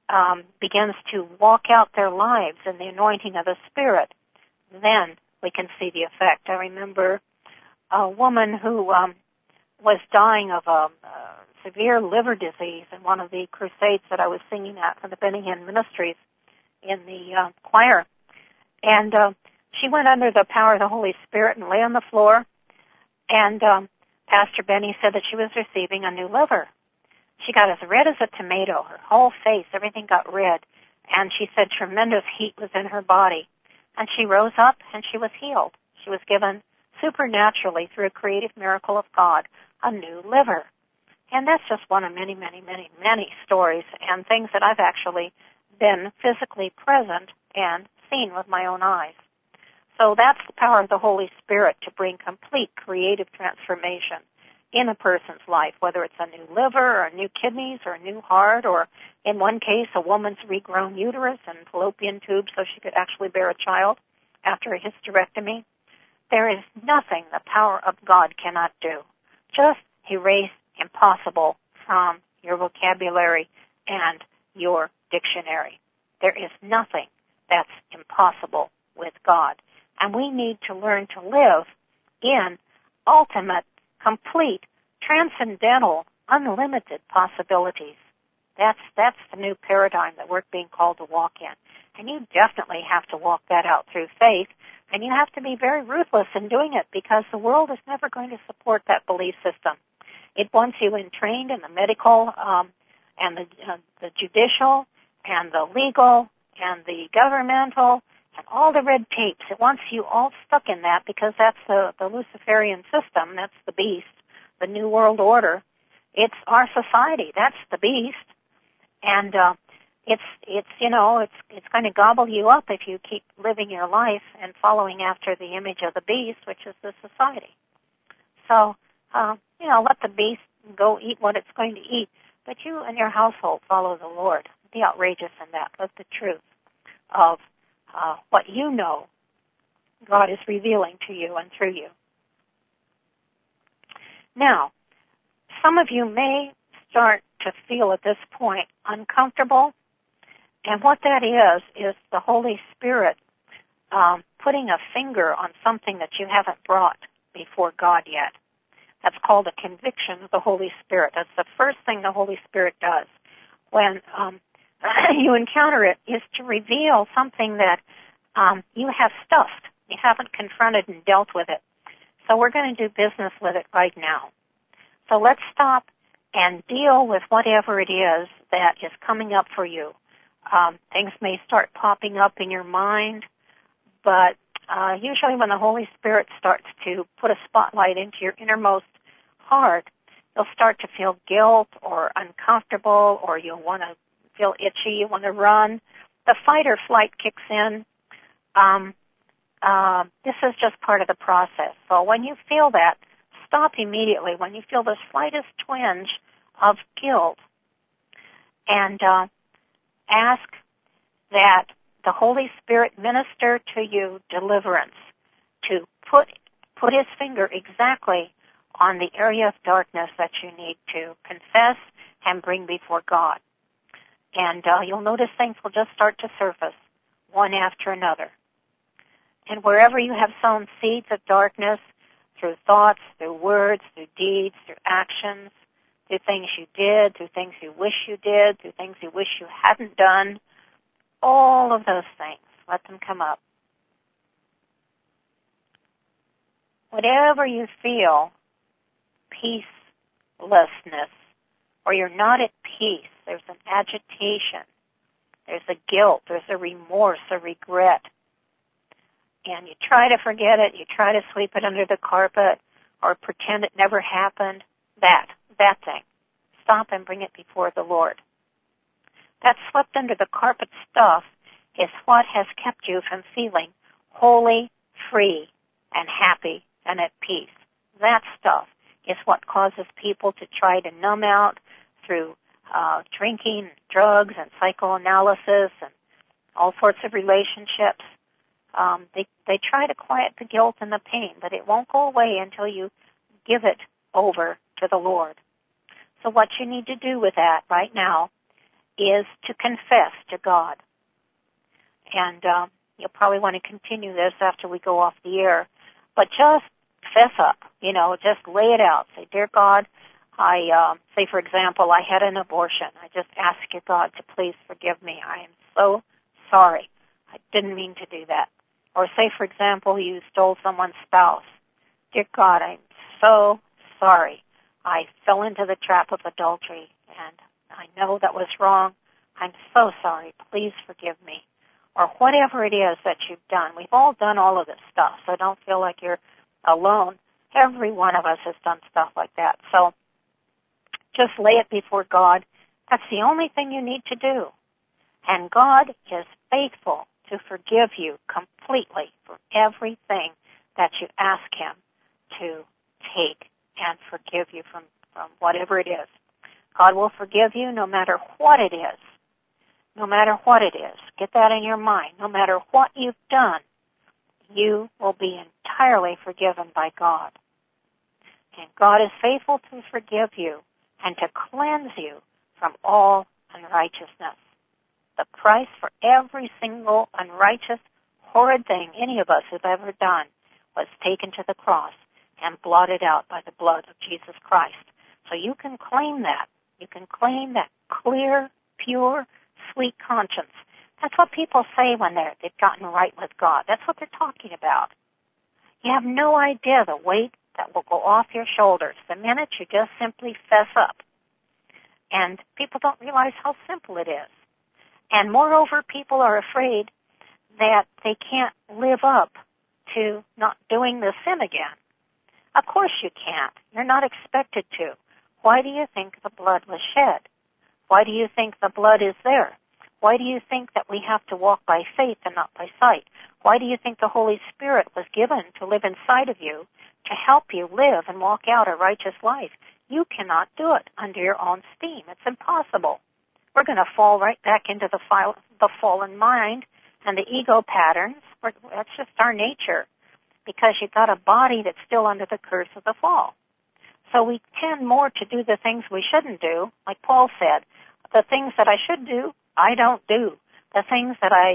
S2: begins to walk out their lives in the anointing of the Spirit, then we can see the effect. I remember a woman who was dying of a severe liver disease in one of the crusades that I was singing at for the Benny Hinn Ministries in the choir. And she went under the power of the Holy Spirit and lay on the floor. And Pastor Benny said that she was receiving a new liver. She got as red as a tomato. Her whole face, everything got red. And she said tremendous heat was in her body. And she rose up and she was healed. She was given supernaturally through a creative miracle of God a new liver. And that's just one of many, many, many, many stories and things that I've actually been physically present and seen with my own eyes. So that's the power of the Holy Spirit to bring complete creative transformation in a person's life, whether it's a new liver or new kidneys or a new heart or, in one case, a woman's regrown uterus and fallopian tubes so she could actually bear a child after a hysterectomy. There is nothing the power of God cannot do. Just erase impossible from your vocabulary and your dictionary. There is nothing that's impossible with God. And we need to learn to live in ultimate, complete, transcendental, unlimited possibilities. That's the new paradigm that we're being called to walk in. And you definitely have to walk that out through faith, and you have to be very ruthless in doing it because the world is never going to support that belief system. It wants you entrained in the medical and the judicial and the legal and the governmental and all the red tapes. It wants you all stuck in that because that's the Luciferian system. That's the beast, the New World Order. It's our society. That's the beast. And it's going to gobble you up if you keep living your life and following after the image of the beast, which is the society. So, let the beast go eat what it's going to eat, but you and your household follow the Lord. Be outrageous in that. Let the truth of what you know God is revealing to you and through you. Now, some of you may start to feel at this point uncomfortable, and what that is the Holy Spirit putting a finger on something that you haven't brought before God yet. That's called a conviction of the Holy Spirit. That's the first thing the Holy Spirit does when you encounter it, is to reveal something that you have stuffed. You haven't confronted and dealt with it. So we're going to do business with it right now. So let's stop and deal with whatever it is that is coming up for you. Things may start popping up in your mind, but usually when the Holy Spirit starts to put a spotlight into your innermost heart, you'll start to feel guilt or uncomfortable, or you'll want to feel itchy, you want to run. The fight or flight kicks in. This is just part of the process. So when you feel that, stop immediately. When you feel the slightest twinge of guilt, and ask that the Holy Spirit minister to you deliverance, to put his finger exactly on the area of darkness that you need to confess and bring before God. And you'll notice things will just start to surface, one after another. And wherever you have sown seeds of darkness, through thoughts, through words, through deeds, through actions, through things you did, through things you wish you did, through things you wish you hadn't done, all of those things, let them come up. Whatever you feel, peacelessness, or you're not at peace, there's an agitation, there's a guilt, there's a remorse, a regret, and you try to forget it, you try to sweep it under the carpet, or pretend it never happened, that thing. Stop and bring it before the Lord. That swept under the carpet stuff is what has kept you from feeling wholly free and happy and at peace. That stuff is what causes people to try to numb out through drinking, drugs, and psychoanalysis and all sorts of relationships. They try to quiet the guilt and the pain, but it won't go away until you give it over to the Lord. So what you need to do with that right now is to confess to God. And you'll probably want to continue this after we go off the air. But just fess up, just lay it out. Say, dear God, say, for example, I had an abortion. I just ask you, God, to please forgive me. I am so sorry. I didn't mean to do that. Or say, for example, you stole someone's spouse. Dear God, I'm so sorry. I fell into the trap of adultery, and I know that was wrong. I'm so sorry. Please forgive me. Or whatever it is that you've done. We've all done all of this stuff, so don't feel like you're alone. Every one of us has done stuff like that. So just lay it before God. That's the only thing you need to do. And God is faithful to forgive you completely for everything that you ask Him to take and forgive you from whatever it is. God will forgive you no matter what it is. No matter what it is. Get that in your mind. No matter what you've done, you will be entirely forgiven by God. And God is faithful to forgive you and to cleanse you from all unrighteousness. The price for every single unrighteous, horrid thing any of us have ever done was taken to the cross and blotted out by the blood of Jesus Christ. So you can claim that. You can claim that clear, pure, sweet conscience. That's what people say when they've gotten right with God. That's what they're talking about. You have no idea the weight that will go off your shoulders the minute you just simply fess up. And people don't realize how simple it is. And moreover, people are afraid that they can't live up to not doing the sin again. Of course you can't. You're not expected to. Why do you think the blood was shed? Why do you think the blood is there? Why do you think that we have to walk by faith and not by sight? Why do you think the Holy Spirit was given to live inside of you to help you live and walk out a righteous life? You cannot do it under your own steam. It's impossible. We're going to fall right back into the fallen mind and the ego patterns. That's just our nature, because you've got a body that's still under the curse of the fall. So we tend more to do the things we shouldn't do, like Paul said. The things that I should do, I don't do. The things that I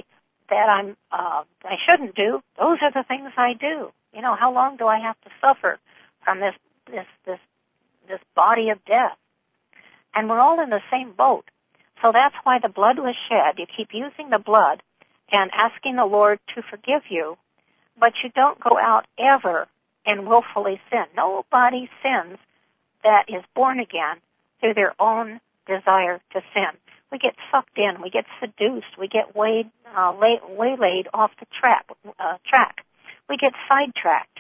S2: shouldn't do, those are the things I do. How long do I have to suffer from this body of death? And we're all in the same boat. So that's why the blood was shed. You keep using the blood and asking the Lord to forgive you, but you don't go out ever and willfully sin. Nobody sins that is born again through their own desire to sin. We get sucked in. We get seduced. We get waylaid off the track. We get sidetracked.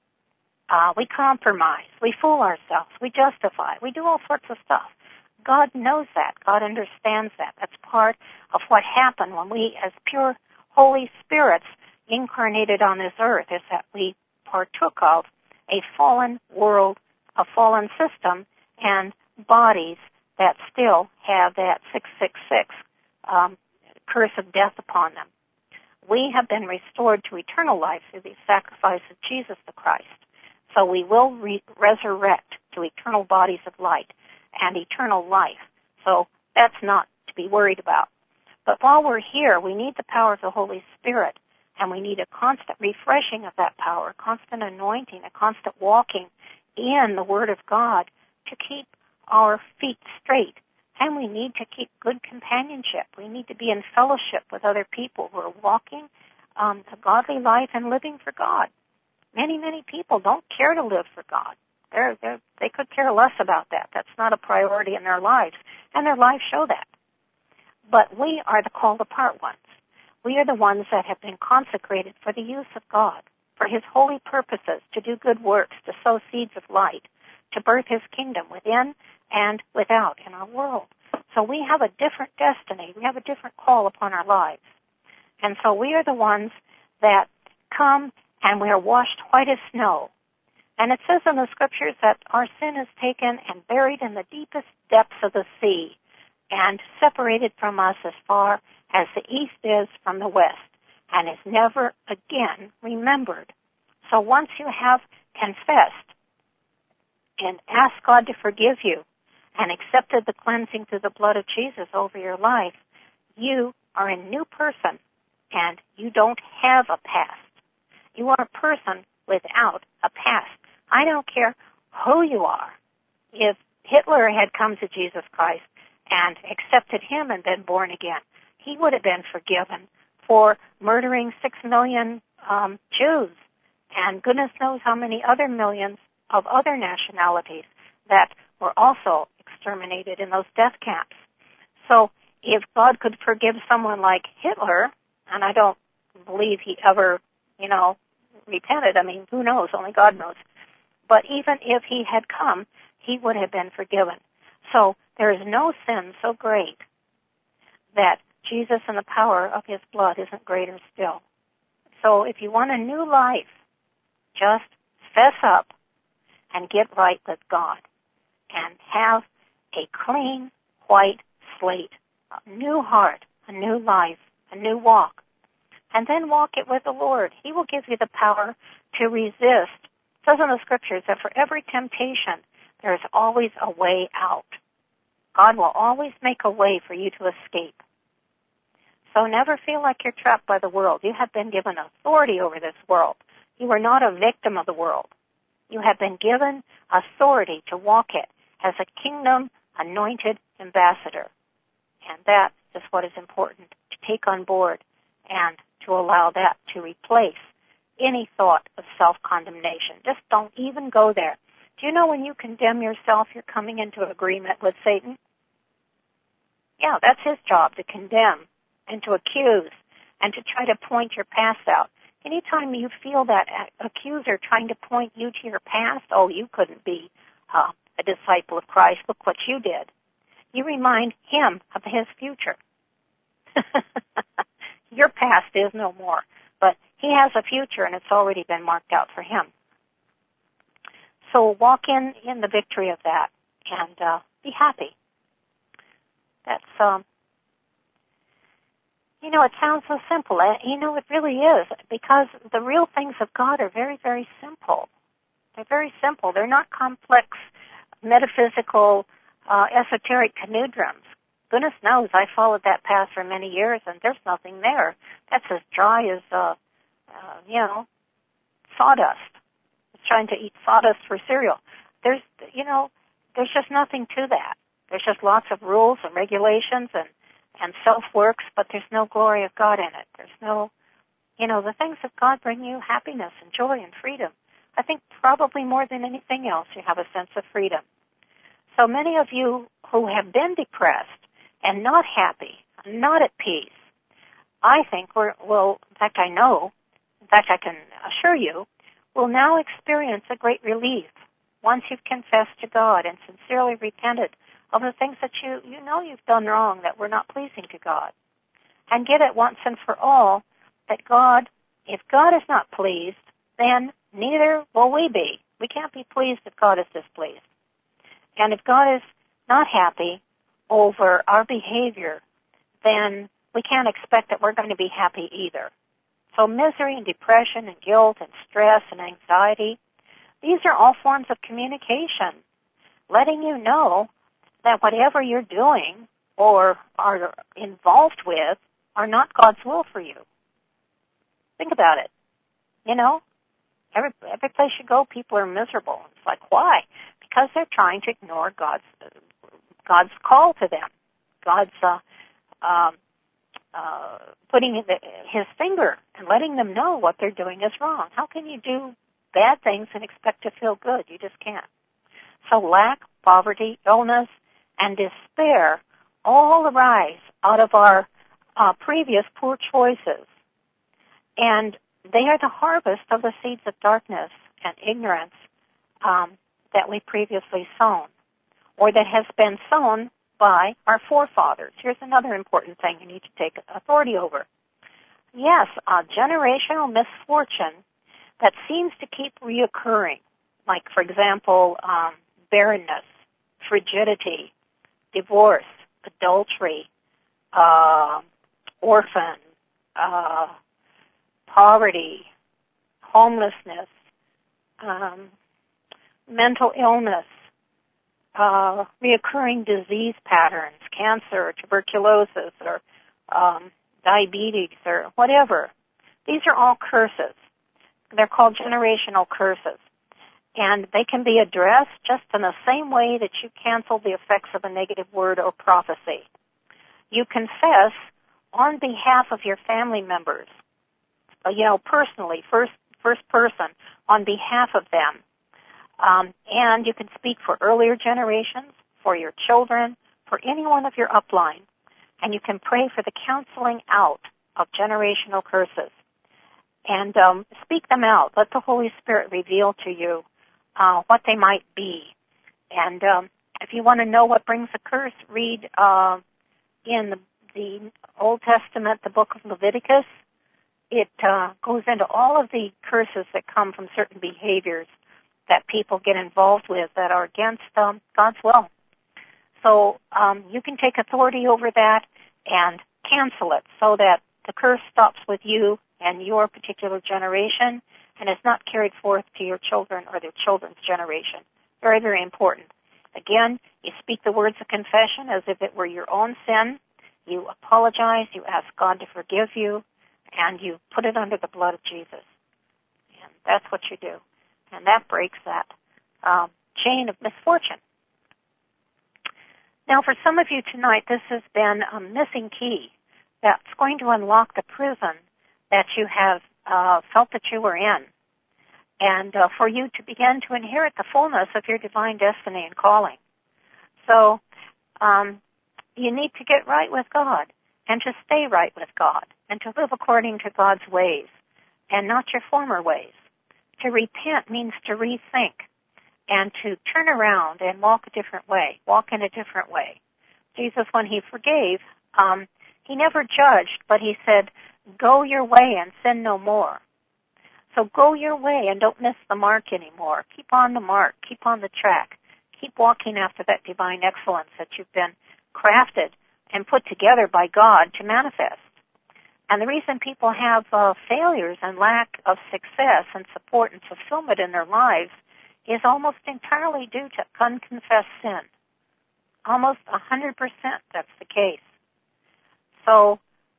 S2: We compromise. We fool ourselves. We justify. We do all sorts of stuff. God knows that. God understands that. That's part of what happened when we, as pure Holy Spirits, incarnated on this earth, is that we partook of a fallen world, a fallen system, and bodies that still have that 666 curse of death upon them. We have been restored to eternal life through the sacrifice of Jesus the Christ. So we will resurrect to eternal bodies of light and eternal life. So that's not to be worried about. But while we're here, we need the power of the Holy Spirit, and we need a constant refreshing of that power, a constant anointing, a constant walking in the Word of God to keep our feet straight. And we need to keep good companionship. We need to be in fellowship with other people who are walking a godly life and living for God. Many, many people don't care to live for God. They could care less about that. That's not a priority in their lives, and their lives show that. But we are the called apart ones. We are the ones that have been consecrated for the use of God, for His holy purposes, to do good works, to sow seeds of light, to birth His kingdom within and without in our world. So we have a different destiny. We have a different call upon our lives. And so we are the ones that come and we are washed white as snow. And it says in the Scriptures that our sin is taken and buried in the deepest depths of the sea and separated from us as far as the east is from the west, and is never again remembered. So once you have confessed and asked God to forgive you and accepted the cleansing through the blood of Jesus over your life, you are a new person, and you don't have a past. You are a person without a past. I don't care who you are. If Hitler had come to Jesus Christ and accepted him and been born again, he would have been forgiven for murdering 6 million Jews, and goodness knows how many other millions of other nationalities that were also exterminated in those death camps. So if God could forgive someone like Hitler, and I don't believe he ever, repented. I mean, who knows? Only God knows. But even if he had come, he would have been forgiven. So there is no sin so great that Jesus and the power of his blood isn't greater still. So if you want a new life, just fess up and get right with God and have a clean, white slate, a new heart, a new life, a new walk. And then walk it with the Lord. He will give you the power to resist. It says in the Scriptures that for every temptation, there is always a way out. God will always make a way for you to escape. So never feel like you're trapped by the world. You have been given authority over this world. You are not a victim of the world. You have been given authority to walk it as a kingdom anointed ambassador. And that is what is important to take on board and to allow that to replace any thought of self-condemnation. Just don't even go there. Do you know when you condemn yourself, you're coming into agreement with Satan? Yeah, that's his job, to condemn and to accuse and to try to point your past out. Anytime you feel that accuser trying to point you to your past, oh, you couldn't be a disciple of Christ, look what you did. You remind him of his future. Your past is no more, but he has a future and it's already been marked out for him. So walk in the victory of that and be happy. That's, it sounds so simple. It really is, because the real things of God are very, very simple. They're very simple. They're not complex, metaphysical, esoteric conundrums. Goodness knows I followed that path for many years, and there's nothing there. That's as dry as, sawdust. It's trying to eat sawdust for cereal. There's just nothing to that. There's just lots of rules and regulations and self-works, but there's no glory of God in it. There's no, the things of God bring you happiness and joy and freedom. I think probably more than anything else, you have a sense of freedom. So many of you who have been depressed and not happy, not at peace, I think I can assure you, will now experience a great relief once you've confessed to God and sincerely repented of the things that you know you've done wrong that were not pleasing to God. And get it once and for all that God, if God is not pleased, then neither will we be. We can't be pleased if God is displeased. And if God is not happy over our behavior, then we can't expect that we're going to be happy either. So misery and depression and guilt and stress and anxiety, these are all forms of communication, letting you know that whatever you're doing or are involved with are not God's will for you. Think about it. Every place you go, people are miserable. It's like, why? Because they're trying to ignore God's call to them. God's putting his finger and letting them know what they're doing is wrong. How can you do bad things and expect to feel good? You just can't. So lack, poverty, illness, and despair all arise out of our previous poor choices. And they are the harvest of the seeds of darkness and ignorance that we previously sown, or that has been sown by our forefathers. Here's another important thing you need to take authority over. Yes, a generational misfortune that seems to keep reoccurring, like, for example, barrenness, frigidity, divorce, adultery, orphan, poverty, homelessness, mental illness, reoccurring disease patterns, cancer, or tuberculosis, or diabetes, or whatever. These are all curses. They're called generational curses. And they can be addressed just in the same way that you cancel the effects of a negative word or prophecy. You confess on behalf of your family members, personally, first person, on behalf of them. And you can speak for earlier generations, for your children, for anyone of your upline. And you can pray for the counseling out of generational curses. And speak them out. Let the Holy Spirit reveal to you what they might be. And if you want to know what brings a curse, read in the Old Testament, the book of Leviticus. It goes into all of the curses that come from certain behaviors that people get involved with that are against God's will. So you can take authority over that and cancel it so that the curse stops with you and your particular generation and is not carried forth to your children or their children's generation. Very, very important. Again, you speak the words of confession as if it were your own sin. You apologize, you ask God to forgive you, and you put it under the blood of Jesus. And that's what you do. And that breaks that chain of misfortune. Now, for some of you tonight, this has been a missing key that's going to unlock the prison that you have felt that you were in, and for you to begin to inherit the fullness of your divine destiny and calling. So you need to get right with God and to stay right with God and to live according to God's ways and not your former ways. To repent means to rethink and to turn around and walk a different way, walk in a different way. Jesus, when he forgave, he never judged, but he said, go your way and sin no more. So go your way and don't miss the mark anymore. Keep on the mark. Keep on the track. Keep walking after that divine excellence that you've been crafted and put together by God to manifest. And the reason people have failures and lack of success and support and fulfillment in their lives is almost entirely due to unconfessed sin. Almost 100% that's the case. So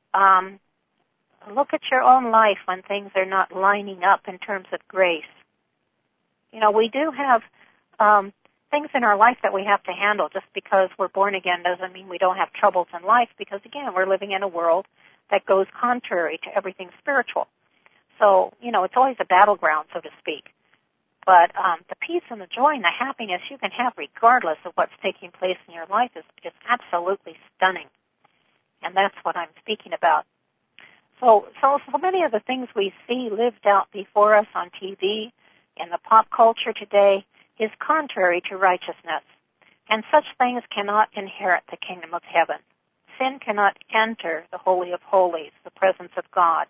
S2: look at your own life when things are not lining up in terms of grace. You know, we do have things in our life that we have to handle. Just because we're born again doesn't mean we don't have troubles in life, because, again, we're living in a world that goes contrary to everything spiritual. So, you know, it's always a battleground, so to speak. But the peace and the joy and the happiness you can have regardless of what's taking place in your life is absolutely stunning. And that's what I'm speaking about. So many of the things we see lived out before us on TV and the pop culture today is contrary to righteousness. And such things cannot inherit the kingdom of heaven. Sin cannot enter the Holy of Holies, the presence of God.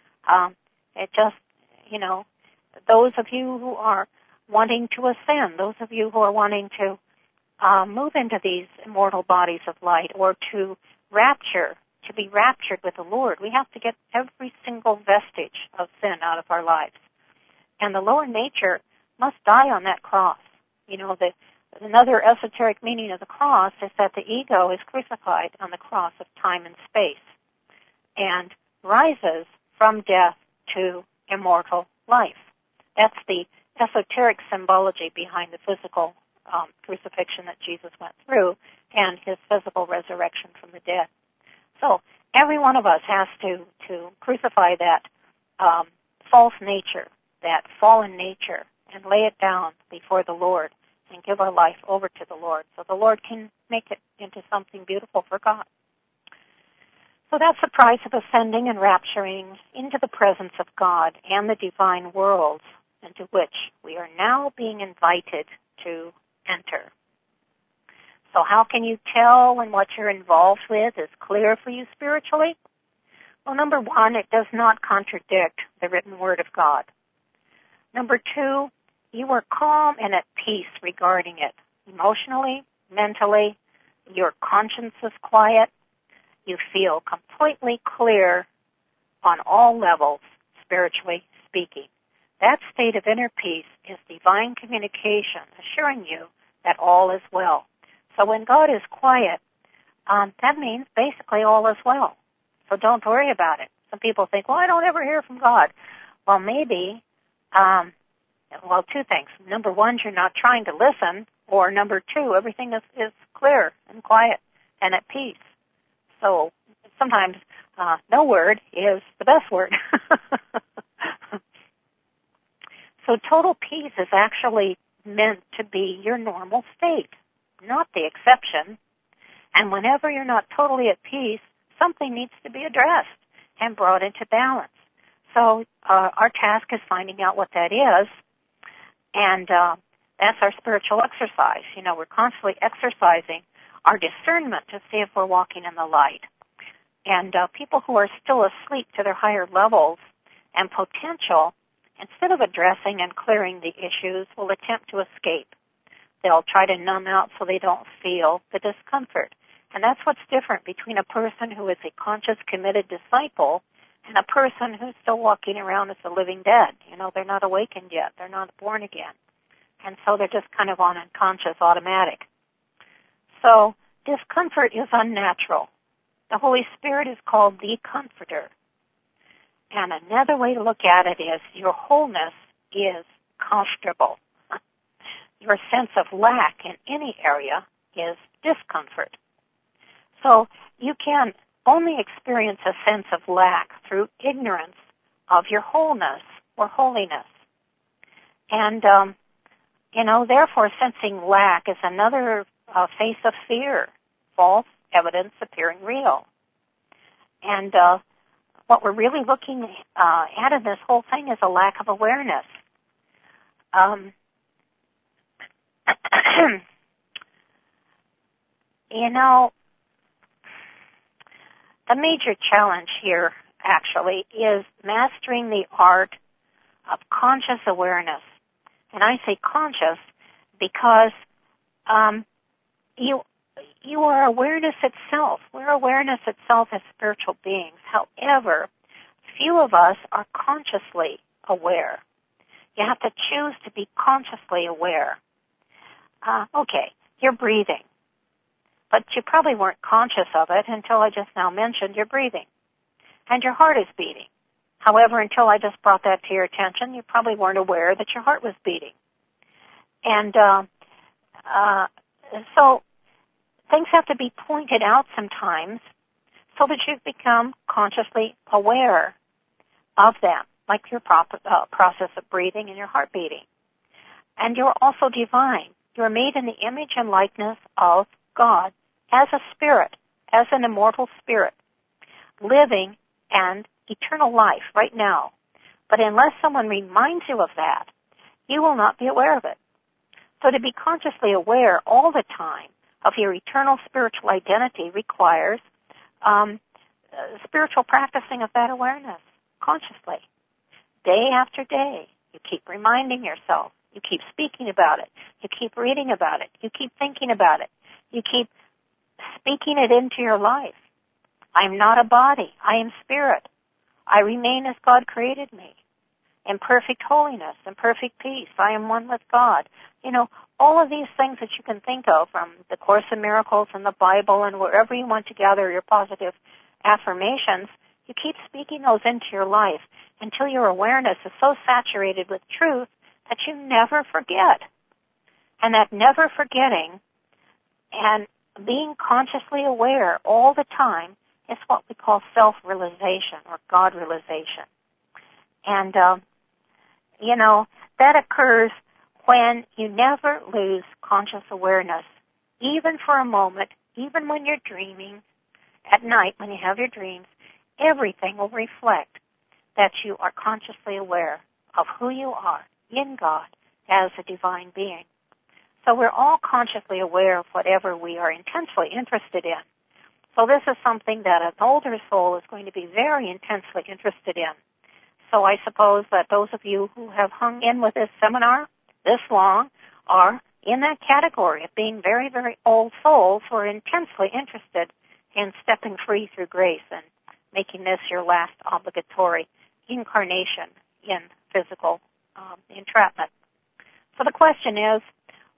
S2: It just, you know, those of you who are wanting to ascend, those of you who are wanting to move into these immortal bodies of light or to rapture, to be raptured with the Lord, we have to get every single vestige of sin out of our lives. And the lower nature must die on that cross. You know, another esoteric meaning of the cross is that the ego is crucified on the cross of time and space and rises from death to immortal life. That's the esoteric symbology behind the physical crucifixion that Jesus went through and his physical resurrection from the dead. So every one of us has to crucify that false nature, that fallen nature, and lay it down before the Lord and give our life over to the Lord so the Lord can make it into something beautiful for God. So that's the price of ascending and rapturing into the presence of God and the divine worlds into which we are now being invited to enter. So how can you tell when what you're involved with is clear for you spiritually? Well, number one, it does not contradict the written word of God. Number two, you are calm and at peace regarding it. Emotionally, mentally, your conscience is quiet. You feel completely clear on all levels, spiritually speaking. That state of inner peace is divine communication assuring you that all is well. So when God is quiet, that means basically all is well. So don't worry about it. Some people think, well, I don't ever hear from God. Well, maybe, two things. Number one, you're not trying to listen, or number two, everything is clear and quiet and at peace. So sometimes no word is the best word. So total peace is actually meant to be your normal state, not the exception. And whenever you're not totally at peace, something needs to be addressed and brought into balance. So our task is finding out what that is, and that's our spiritual exercise. You know, we're constantly exercising our discernment to see if we're walking in the light. And people who are still asleep to their higher levels and potential, instead of addressing and clearing the issues, will attempt to escape. They'll try to numb out so they don't feel the discomfort. And that's what's different between a person who is a conscious, committed disciple and a person who's still walking around as a living dead. You know, they're not awakened yet. They're not born again. And so they're just kind of on unconscious automatic. So discomfort is unnatural. The Holy Spirit is called the Comforter. And another way to look at it is your wholeness is comfortable. Your sense of lack in any area is discomfort. So you can only experience a sense of lack through ignorance of your wholeness or holiness. And, therefore sensing lack is another face of fear, false evidence appearing real. And what we're really looking at in this whole thing is a lack of awareness. The major challenge here, actually, is mastering the art of conscious awareness. And I say conscious because you are awareness itself. We're awareness itself as spiritual beings. However, few of us are consciously aware. You have to choose to be consciously aware. You're breathing. But you probably weren't conscious of it until I just now mentioned you're breathing. And your heart is beating. However, until I just brought that to your attention, you probably weren't aware that your heart was beating. And so things have to be pointed out sometimes so that you become consciously aware of them, like your process of breathing and your heart beating. And you're also divine. You're made in the image and likeness of God as a spirit, as an immortal spirit, living an eternal life right now. But unless someone reminds you of that, you will not be aware of it. So to be consciously aware all the time of your eternal spiritual identity requires spiritual practicing of that awareness consciously. Day after day, you keep reminding yourself. You keep speaking about it. You keep reading about it. You keep thinking about it. You keep speaking it into your life. I am not a body. I am spirit. I remain as God created me, in perfect holiness and perfect peace. I am one with God. You know, all of these things that you can think of from the Course in Miracles and the Bible and wherever you want to gather your positive affirmations, you keep speaking those into your life until your awareness is so saturated with truth that you never forget. And that never forgetting and being consciously aware all the time is what we call self-realization or God-realization. And, that occurs when you never lose conscious awareness, even for a moment, even when you're dreaming at night, when you have your dreams, everything will reflect that you are consciously aware of who you are in God as a divine being. So we're all consciously aware of whatever we are intensely interested in. So this is something that an older soul is going to be very intensely interested in. So I suppose that those of you who have hung in with this seminar this long are in that category of being very, very old souls who are intensely interested in stepping free through grace and making this your last obligatory incarnation in physical entrapment. So the question is,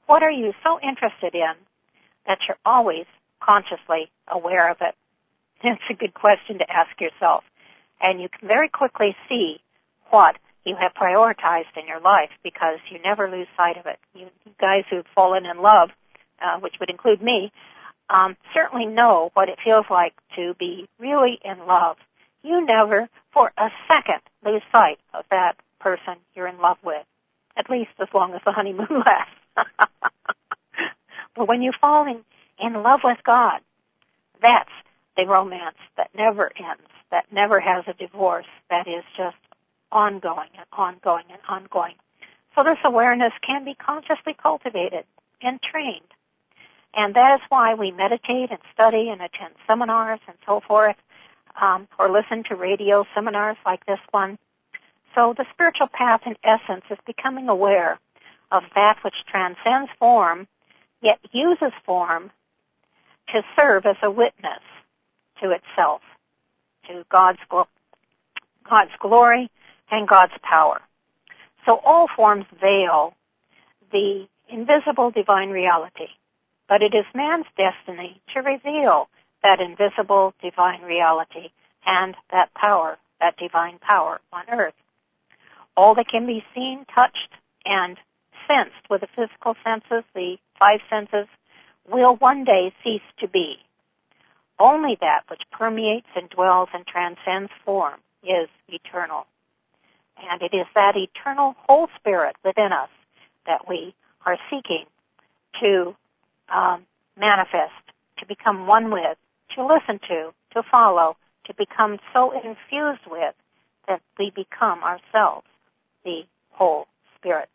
S2: What are you so interested in that you're always consciously aware of it? It's a good question to ask yourself. And you can very quickly see what you have prioritized in your life because you never lose sight of it. You guys who've fallen in love, which would include me, certainly know what it feels like to be really in love. You never, for a second, lose sight of that person you're in love with, at least as long as the honeymoon lasts. But when you fall in love with God, that's the romance that never ends, that never has a divorce, that is just ongoing and ongoing and ongoing. So this awareness can be consciously cultivated and trained. And that is why we meditate and study and attend seminars and so forth, or listen to radio seminars like this one. So the spiritual path, in essence, is becoming aware of that which transcends form, yet uses form to serve as a witness to itself, to God's glory and God's power. So all forms veil the invisible divine reality, but it is man's destiny to reveal that invisible divine reality and that power, that divine power on earth. All that can be seen, touched, and sensed with the physical senses, the five senses, will one day cease to be. Only that which permeates and dwells and transcends form is eternal. And it is that eternal whole spirit within us that we are seeking to manifest, to become one with, to listen to follow, to become so infused with that we become ourselves the whole spirit.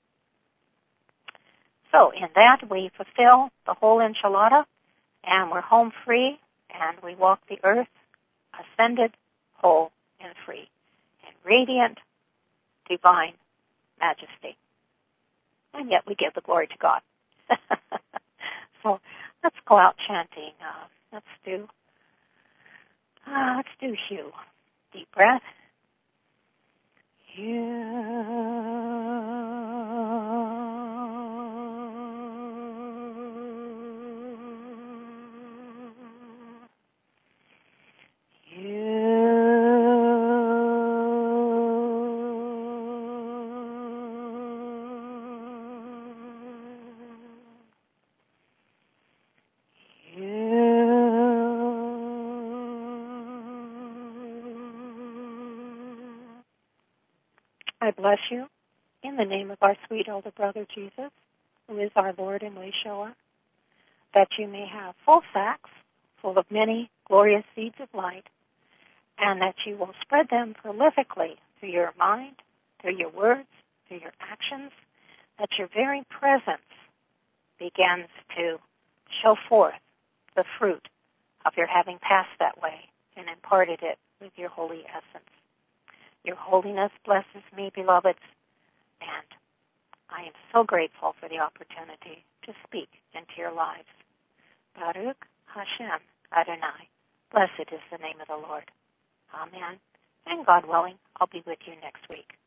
S2: So in that we fulfill the whole enchilada, and we're home free, and we walk the earth ascended, whole, and free, in radiant, divine majesty. And yet we give the glory to God. So let's go out chanting. Let's do Hugh. Deep breath. I bless you in the name of our sweet elder brother Jesus, who is our Lord and way shower, that you may have full sacks full of many glorious seeds of light, and that you will spread them prolifically through your mind, through your words, through your actions, that your very presence begins to show forth the fruit of your having passed that way and imparted it with your holy essence. Your holiness blesses me, beloveds, and I am so grateful for the opportunity to speak into your lives. Baruch Hashem Adonai. Blessed is the name of the Lord. Amen. And God willing, I'll be with you next week.